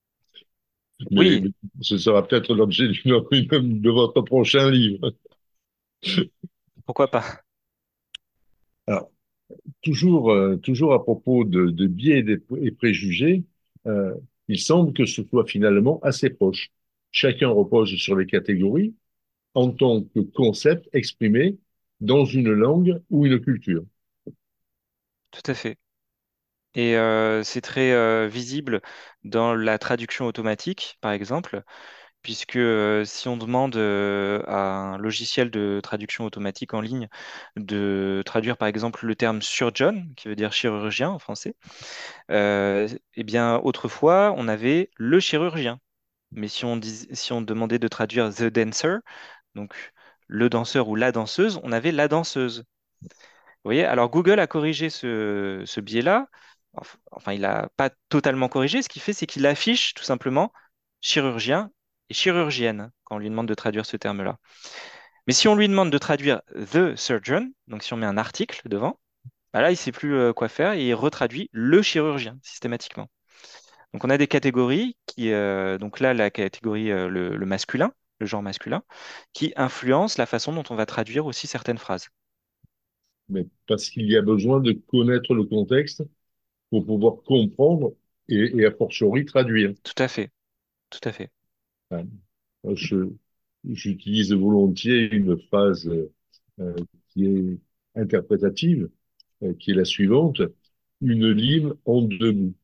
Mais, Oui, mais ce sera peut-être l'objet d'une- de votre prochain livre. pourquoi pas? Alors, toujours, euh, toujours à propos de, de biais et, des- et préjugés, euh, il semble que ce soit finalement assez proche. Chacun repose sur les catégories en tant que concept exprimé dans une langue ou une culture. Tout à fait. Et euh, c'est très euh, visible dans la traduction automatique, par exemple, puisque euh, si on demande euh, à un logiciel de traduction automatique en ligne de traduire, par exemple, le terme surgeon, qui veut dire chirurgien en français, euh, eh bien, autrefois, on avait le chirurgien. Mais si on dis- si on demandait de traduire the dancer, donc le danseur ou la danseuse, on avait la danseuse. Vous voyez, alors Google a corrigé ce, ce biais-là. Enf- Enfin, il n'a pas totalement corrigé. Ce qu'il fait, c'est qu'il affiche tout simplement chirurgien et chirurgienne quand on lui demande de traduire ce terme-là. Mais si on lui demande de traduire the surgeon, donc si on met un article devant, bah là, il ne sait plus euh, quoi faire et il retraduit le chirurgien systématiquement. Donc on a des catégories qui, euh, donc là, la catégorie euh, le, le masculin, le genre masculin, qui influence la façon dont on va traduire aussi certaines phrases. Mais parce qu'il y a besoin de connaître le contexte pour pouvoir comprendre et, et a fortiori traduire. Tout à fait, tout à fait. Hein. Je, j'utilise volontiers une phrase euh, qui est interprétative, euh, qui est la suivante. Une lime en deux bouts.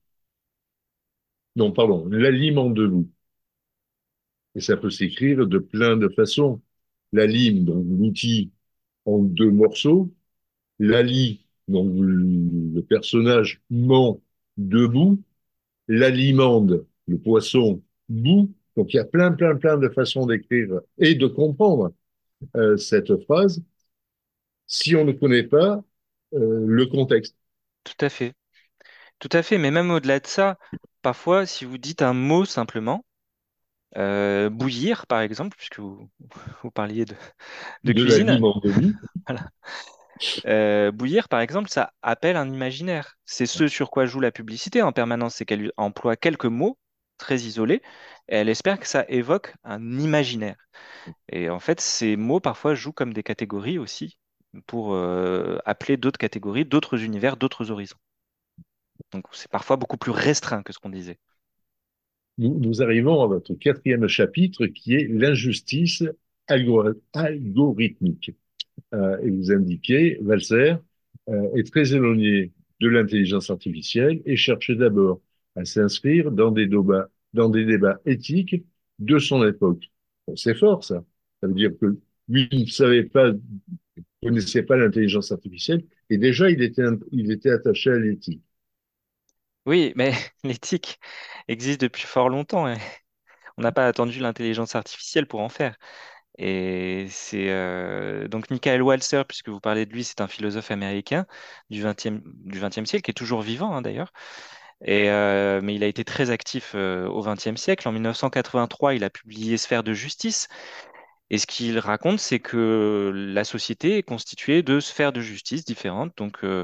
Non, pardon, la lime en deux bouts. Et ça peut s'écrire de plein de façons. La lime, donc l'outil, en deux morceaux. Lali, donc le personnage ment debout. L'alimande, le poisson, bout. Donc il y a plein, plein, plein de façons d'écrire et de comprendre euh, cette phrase si on ne connaît pas euh, le contexte. Tout à fait. Tout à fait, mais même au-delà de ça, parfois, si vous dites un mot simplement, euh, bouillir par exemple, puisque vous, vous parliez de, de De la cuisine, lime en debout, voilà. Euh, bouillir par exemple, ça appelle un imaginaire. C'est ce sur quoi joue la publicité en permanence, c'est qu'elle emploie quelques mots très isolés et elle espère que ça évoque un imaginaire. Et en fait, ces mots parfois jouent comme des catégories aussi pour euh, appeler d'autres catégories, d'autres univers, d'autres horizons. Donc c'est parfois beaucoup plus restreint que ce qu'on disait. nous, nous arrivons à notre quatrième chapitre qui est l'injustice algor- algorithmique. Euh, et vous indiquez, Valser euh, est très éloigné de l'intelligence artificielle et cherchait d'abord à s'inscrire dans des débats, dans des débats éthiques de son époque. Bon, c'est fort, ça. Ça veut dire que lui ne savait pas, connaissait pas l'intelligence artificielle et déjà il était, il était attaché à l'éthique. Oui, mais l'éthique existe depuis fort longtemps, et on n'a pas attendu l'intelligence artificielle pour en faire. Et c'est euh, donc Michael Walzer, puisque vous parlez de lui, c'est un philosophe américain du vingtième du vingtième siècle, qui est toujours vivant hein, d'ailleurs. Et, euh, mais il a été très actif euh, au vingtième siècle. En mille neuf cent quatre-vingt-trois, il a publié Sphère de justice. Et ce qu'il raconte, c'est que la société est constituée de sphères de justice différentes. Donc, euh,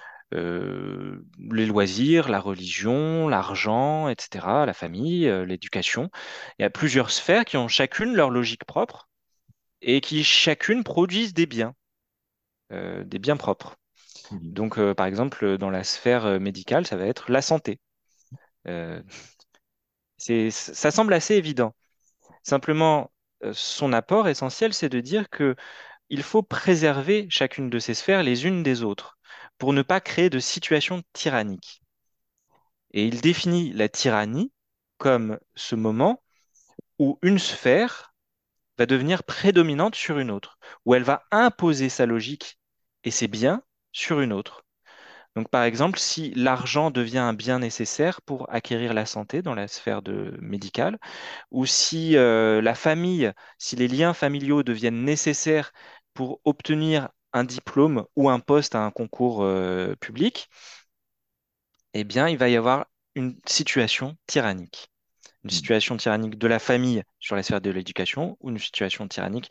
euh, les loisirs, la religion, l'argent, et cetera, la famille, euh, l'éducation. Il y a plusieurs sphères qui ont chacune leur logique propre et qui chacune produisent des biens, euh, des biens propres. Donc, euh, par exemple, dans la sphère euh, médicale, ça va être la santé. Euh, c'est, ça semble assez évident. Simplement, euh, son apport essentiel, c'est de dire que il faut préserver chacune de ces sphères les unes des autres pour ne pas créer de situation tyrannique. Et il définit la tyrannie comme ce moment où une sphère va devenir prédominante sur une autre, où elle va imposer sa logique et ses biens sur une autre. Donc, par exemple, si l'argent devient un bien nécessaire pour acquérir la santé dans la sphère de médicale, ou si euh, la famille, si les liens familiaux deviennent nécessaires pour obtenir un diplôme ou un poste à un concours euh, public, eh bien, il va y avoir une situation tyrannique. Une situation tyrannique de la famille sur la sphère de l'éducation ou une situation tyrannique.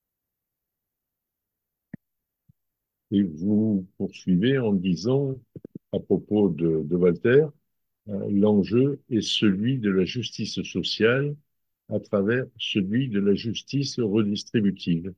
Et vous poursuivez en disant, à propos de, de Voltaire, euh, l'enjeu est celui de la justice sociale à travers celui de la justice redistributive.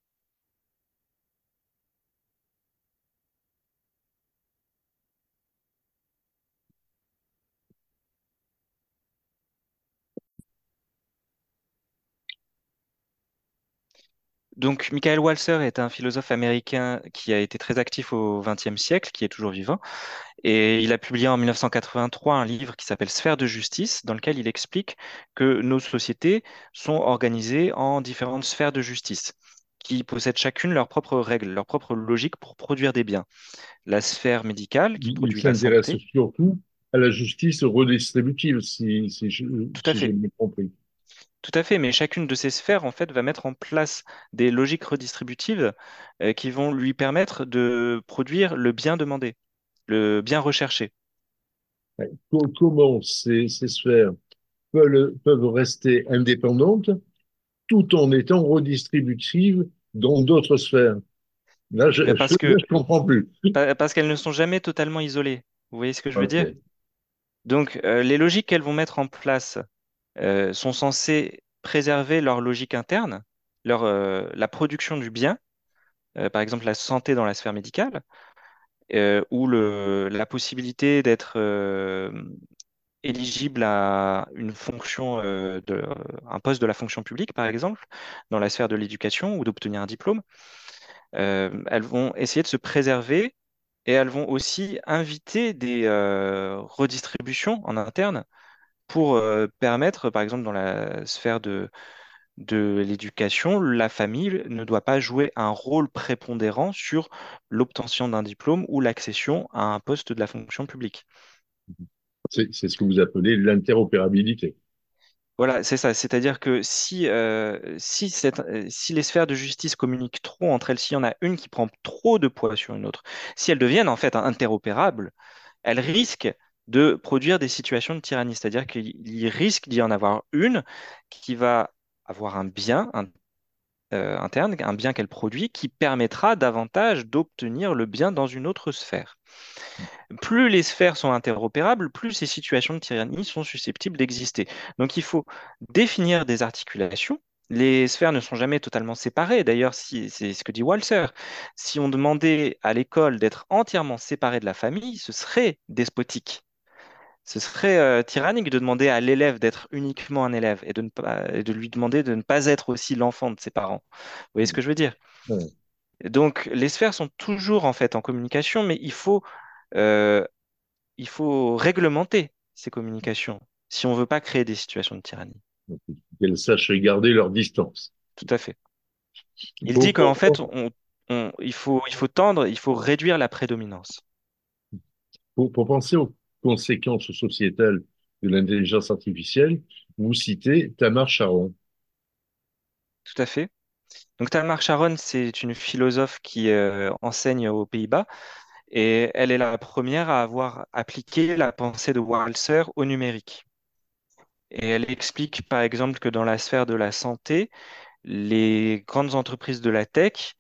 Donc, Michael Walzer est un philosophe américain qui a été très actif au vingtième siècle, qui est toujours vivant. Et il a publié en mille neuf cent quatre-vingt-trois un livre qui s'appelle Sphère de justice, dans lequel il explique que nos sociétés sont organisées en différentes sphères de justice, qui possèdent chacune leurs propres règles, leur propre logique pour produire des biens. La sphère médicale, qui Il, il produit la s'intéresse santé, surtout à la justice redistributive, si, si je- tout à si j'ai fait. bien compris. Tout à fait, mais chacune de ces sphères, en fait, va mettre en place des logiques redistributives euh, qui vont lui permettre de produire le bien demandé, le bien recherché. Ouais. Co- Comment ces, ces sphères peuvent, peuvent rester indépendantes tout en étant redistributives dans d'autres sphères? Là, je, Ben, je, parce là, que, je comprends plus. pa- parce qu'elles ne sont jamais totalement isolées. Vous voyez ce que je veux dire? Ok. Donc, euh, les logiques qu'elles vont mettre en place euh, sont censées préserver leur logique interne, leur, euh, la production du bien, euh, par exemple la santé dans la sphère médicale, euh, ou le, la possibilité d'être euh, éligible à une fonction, euh, de, un poste de la fonction publique, par exemple, dans la sphère de l'éducation ou d'obtenir un diplôme. Euh, elles vont essayer de se préserver et elles vont aussi inviter des euh, redistributions en interne pour euh, permettre, par exemple, dans la sphère de, de l'éducation, la famille ne doit pas jouer un rôle prépondérant sur l'obtention d'un diplôme ou l'accession à un poste de la fonction publique. C'est c'est ce que vous appelez l'interopérabilité. Voilà, c'est ça. C'est-à-dire que si, euh, si, cette- euh, si les sphères de justice communiquent trop entre elles, s'il y en a une qui prend trop de poids sur une autre, si elles deviennent en fait interopérables, elles risquent de produire des situations de tyrannie. C'est-à-dire qu'il il risque d'y en avoir une qui va avoir un bien un- euh, interne, un bien qu'elle produit, qui permettra davantage d'obtenir le bien dans une autre sphère. Plus les sphères sont interopérables, plus ces situations de tyrannie sont susceptibles d'exister. Donc il faut définir des articulations. Les sphères ne sont jamais totalement séparées. D'ailleurs, si, c'est ce que dit Walser. Si on demandait à l'école d'être entièrement séparée de la famille, ce serait despotique. Ce serait euh, tyrannique de demander à l'élève d'être uniquement un élève et de, ne pas, et de lui demander de ne pas être aussi l'enfant de ses parents. Vous voyez ce que je veux dire? Ouais. Donc les sphères sont toujours en fait en communication, mais il faut euh, il faut réglementer ces communications si on ne veut pas créer des situations de tyrannie. Donc, qu'elles sachent garder leur distance. Tout à fait. Il dit Pour, qu'en pour, fait, on- on- il faut, il faut tendre, il faut réduire la prédominance. pour, pour penser aux conséquences sociétales de l'intelligence artificielle, vous citez Tamar Sharon. Tout à fait. Donc Tamar Sharon, c'est une philosophe qui euh, enseigne aux Pays-Bas et elle est la première à avoir appliqué la pensée de Walser au numérique. Et elle explique par exemple que dans la sphère de la santé, les grandes entreprises de la tech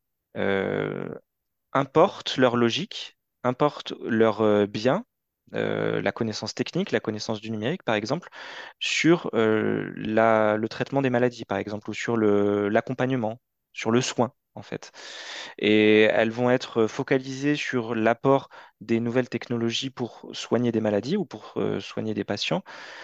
euh, importent leur logique, importent leurs euh, biens, euh, la connaissance technique, la connaissance du numérique, par exemple, sur euh, la- le traitement des maladies, par exemple, ou sur le, l'accompagnement, sur le soin, en fait. Et elles vont être focalisées sur l'apport des nouvelles technologies pour soigner des maladies ou pour euh, soigner des patients,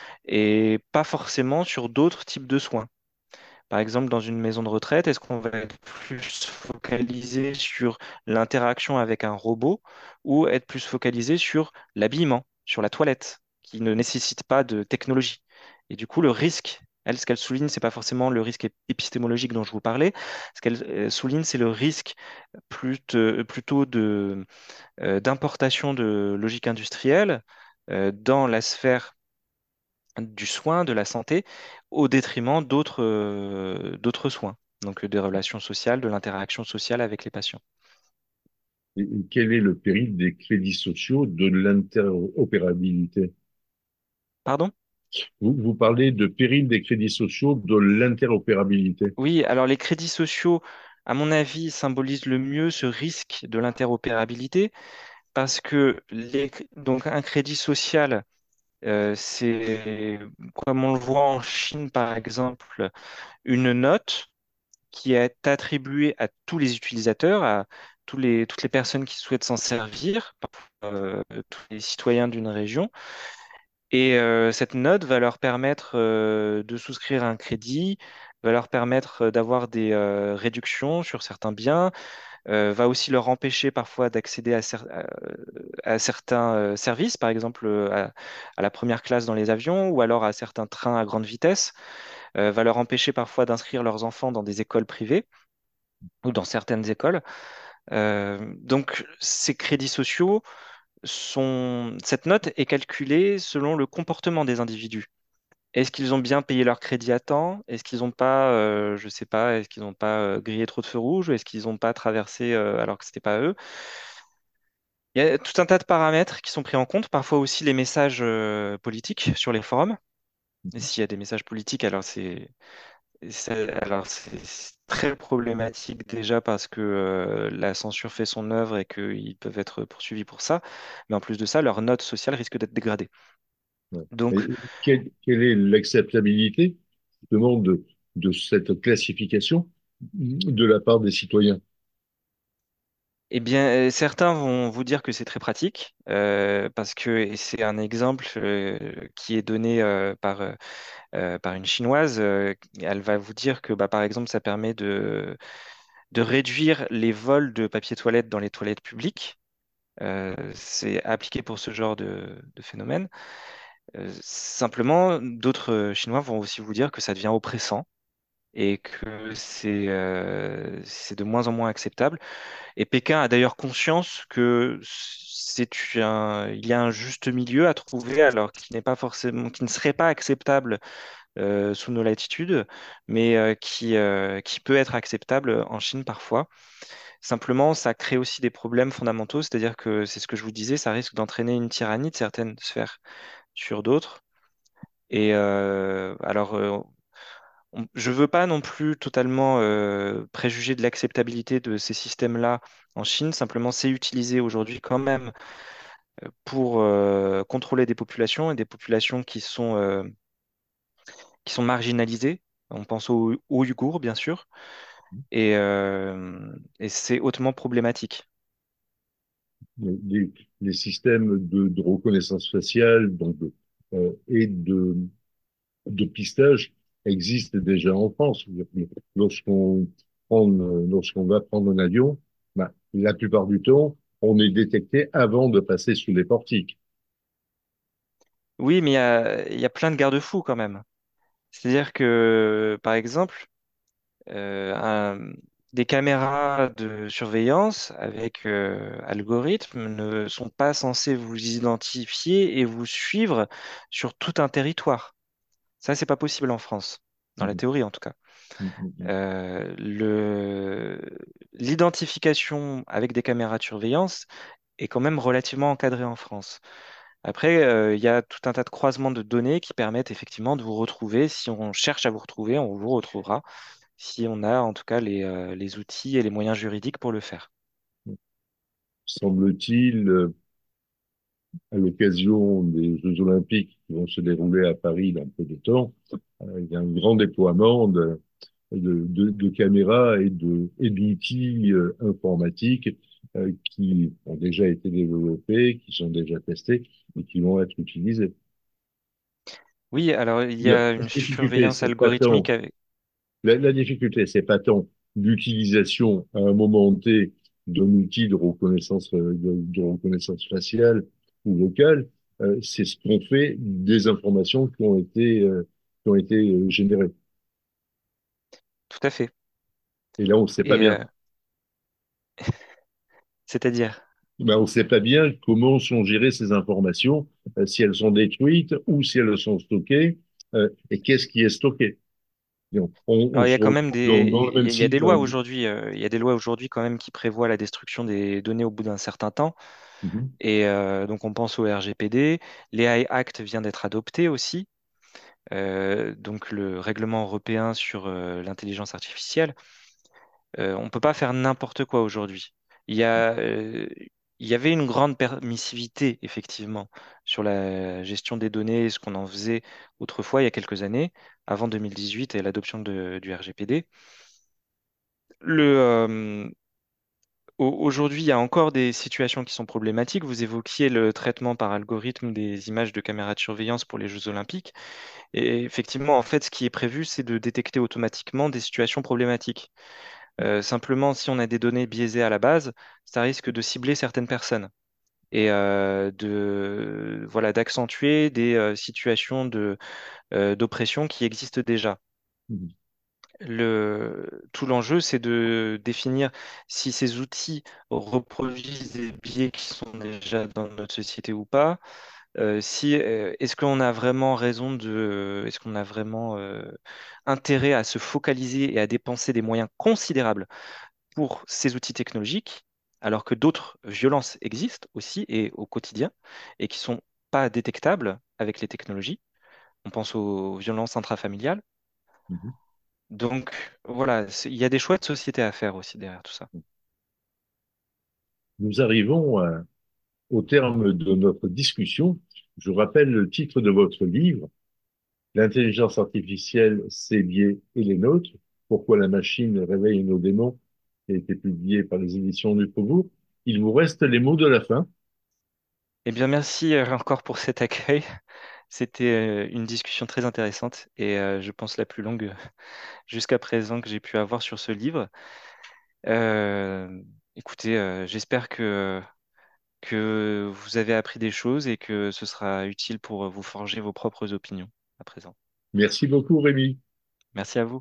et pas forcément sur d'autres types de soins. Par exemple, dans une maison de retraite, est-ce qu'on va être plus focalisé sur l'interaction avec un robot ou être plus focalisé sur l'habillement, sur la toilette, qui ne nécessite pas de technologie? Et du coup, le risque Elle, ce qu'elle souligne, c'est pas forcément le risque ép- épistémologique dont je vous parlais. Ce qu'elle euh, souligne, c'est le risque plutôt, plutôt de, euh, d'importation de logique industrielle euh, dans la sphère du soin, de la santé, au détriment d'autres euh, d'autres soins, donc euh, des relations sociales, de l'interaction sociale avec les patients. Et, et quel est le péril des crédits sociaux de l'interopérabilité? Pardon? Vous, vous parlez de péril des crédits sociaux de l'interopérabilité. Oui, alors les crédits sociaux, à mon avis, symbolisent le mieux ce risque de l'interopérabilité parce que les, donc un crédit social, euh, c'est comme on le voit en Chine, par exemple, une note qui est attribuée à tous les utilisateurs, à tous les, toutes les personnes qui souhaitent s'en servir, euh, tous les citoyens d'une région. Et euh, cette note va leur permettre euh, de souscrire un crédit, va leur permettre euh, d'avoir des euh, réductions sur certains biens, euh, va aussi leur empêcher parfois d'accéder à, cer- à- à certains euh, services, par exemple euh, à, à la première classe dans les avions ou alors à certains trains à grande vitesse, euh, va leur empêcher parfois d'inscrire leurs enfants dans des écoles privées ou dans certaines écoles. Euh, donc ces crédits sociaux sont... Cette note est calculée selon le comportement des individus. Est-ce qu'ils ont bien payé leur crédit à temps? Est-ce qu'ils n'ont pas, euh, je sais pas, est-ce qu'ils n'ont pas euh, grillé trop de feux rouges? Est-ce qu'ils n'ont pas traversé euh, alors que c'était pas eux? Il y a tout un tas de paramètres qui sont pris en compte, parfois aussi les messages euh, politiques sur les forums. Et s'il y a des messages politiques, alors c'est c'est- alors c'est c'est très problématique déjà parce que euh, la censure fait son œuvre et qu'ils peuvent être poursuivis pour ça. Mais en plus de ça, leur note sociale risque d'être dégradée. Ouais. Donc, Et quelle, quelle est l'acceptabilité justement de, de cette classification de la part des citoyens? eh bien, euh, certains vont vous dire que c'est très pratique euh, parce que et c'est un exemple euh, qui est donné euh, par, euh, euh, par une Chinoise. Euh, elle va vous dire que, bah, par exemple, ça permet de, de réduire les vols de papier toilette dans les toilettes publiques. Euh, c'est appliqué pour ce genre de, de phénomène. Euh, simplement, d'autres euh, Chinois vont aussi vous dire que ça devient oppressant et que c'est euh, c'est de moins en moins acceptable. Et Pékin a d'ailleurs conscience que c'est un, il y a un juste milieu à trouver, alors qui n'est pas forcément, qui ne serait pas acceptable euh, sous nos latitudes, mais euh, qui, euh, qui peut être acceptable en Chine parfois. Simplement, ça crée aussi des problèmes fondamentaux, c'est-à-dire que c'est ce que je vous disais, ça risque d'entraîner une tyrannie de certaines sphères sur d'autres. Et euh, alors, euh, on- je ne veux pas non plus totalement euh, préjuger de l'acceptabilité de ces systèmes-là en Chine, simplement c'est utilisé aujourd'hui quand même pour euh, contrôler des populations et des populations qui sont, euh, qui sont marginalisées. On pense aux, aux Ouïghours, bien sûr, et, euh, et c'est hautement problématique. Les, les systèmes de, de reconnaissance faciale donc, euh, et de, de pistage existent déjà en France. Lorsqu'on prend, lorsqu'on va prendre un avion, bah, la plupart du temps, on est détecté avant de passer sous les portiques. Oui, mais il y a, il y a plein de garde-fous quand même. C'est-à-dire que, par exemple, euh, un- des caméras de surveillance avec euh, algorithme ne sont pas censées vous identifier et vous suivre sur tout un territoire. Ça, c'est pas possible en France, dans la Mhm. théorie en tout cas. Mhm. Euh, le... L'identification avec des caméras de surveillance est quand même relativement encadrée en France. Après, euh, il y a tout un tas de croisements de données qui permettent effectivement de vous retrouver. Si on cherche à vous retrouver, on vous retrouvera. Si on a en tout cas les, euh, les outils et les moyens juridiques pour le faire. Semble-t-il, euh, à l'occasion des Jeux Olympiques qui vont se dérouler à Paris dans peu de temps, euh, il y a un grand déploiement de, de, de, de caméras et de et d'outils euh, informatiques euh, qui ont déjà été développés, qui sont déjà testés et qui vont être utilisés. Oui, alors il y La a une difficulté, surveillance c'est pas algorithmique tant avec... la, la difficulté, c'est pas tant l'utilisation à un moment T d'un outil de reconnaissance euh, de, de reconnaissance faciale ou vocale, euh, c'est ce qu'on fait des informations qui ont été euh, qui ont été euh, générés. Tout à fait. Et là, on ne sait pas Et bien. euh, c'est-à-dire, Ben, on ne sait pas bien comment sont gérées ces informations, euh, si elles sont détruites ou si elles sont stockées, euh, et qu'est-ce qui est stocké. Donc, on, on alors il y se a quand même retrouve dans, des, dans le il même y a il y a site. des Dans lois le... aujourd'hui, euh, il y a des lois aujourd'hui quand même qui prévoient la destruction des données au bout d'un certain temps. Mhm, Et euh, donc on pense au R G P D. L'A I Act vient d'être adopté aussi. Euh, donc le règlement européen sur euh, l'intelligence artificielle. Euh, on ne peut pas faire n'importe quoi aujourd'hui. Il y a, euh, il y avait une grande permissivité, effectivement, sur la gestion des données, ce qu'on en faisait autrefois, il y a quelques années, avant deux mille dix-huit et l'adoption de- du R G P D. Le, euh, au- aujourd'hui, il y a encore des situations qui sont problématiques. Vous évoquiez le traitement par algorithme des images de caméras de surveillance pour les Jeux Olympiques. Et effectivement, en fait, ce qui est prévu, c'est de détecter automatiquement des situations problématiques. Euh, simplement, si on a des données biaisées à la base, ça risque de cibler certaines personnes et euh, de voilà d'accentuer des euh, situations de euh, d'oppression qui existent déjà. mhm, Le, tout l'enjeu, c'est de définir si ces outils reproduisent des biais qui sont déjà dans notre société ou pas. Euh, si, euh, est-ce qu'on a vraiment raison de, est-ce qu'on a vraiment euh, intérêt à se focaliser et à dépenser des moyens considérables pour ces outils technologiques, alors que d'autres violences existent aussi et au quotidien et qui sont pas détectables avec les technologies. On pense aux violences intrafamiliales. mhm. Donc voilà, c'est- il y a des choix de société à faire aussi derrière tout ça. Nous arrivons à- au terme de notre discussion. Je rappelle le titre de votre livre, L'intelligence artificielle, ses biais et les nôtres. Pourquoi la machine réveille nos démons, qui a été publié par les éditions du Faubourg. Il vous reste les mots de la fin. Eh bien, merci euh, encore pour cet accueil. C'était euh, une discussion très intéressante et euh, je pense la plus longue jusqu'à présent que j'ai pu avoir sur ce livre. Euh, écoutez, euh, j'espère que, que vous avez appris des choses et que ce sera utile pour vous forger vos propres opinions à présent. Merci beaucoup, Rémi. Merci à vous.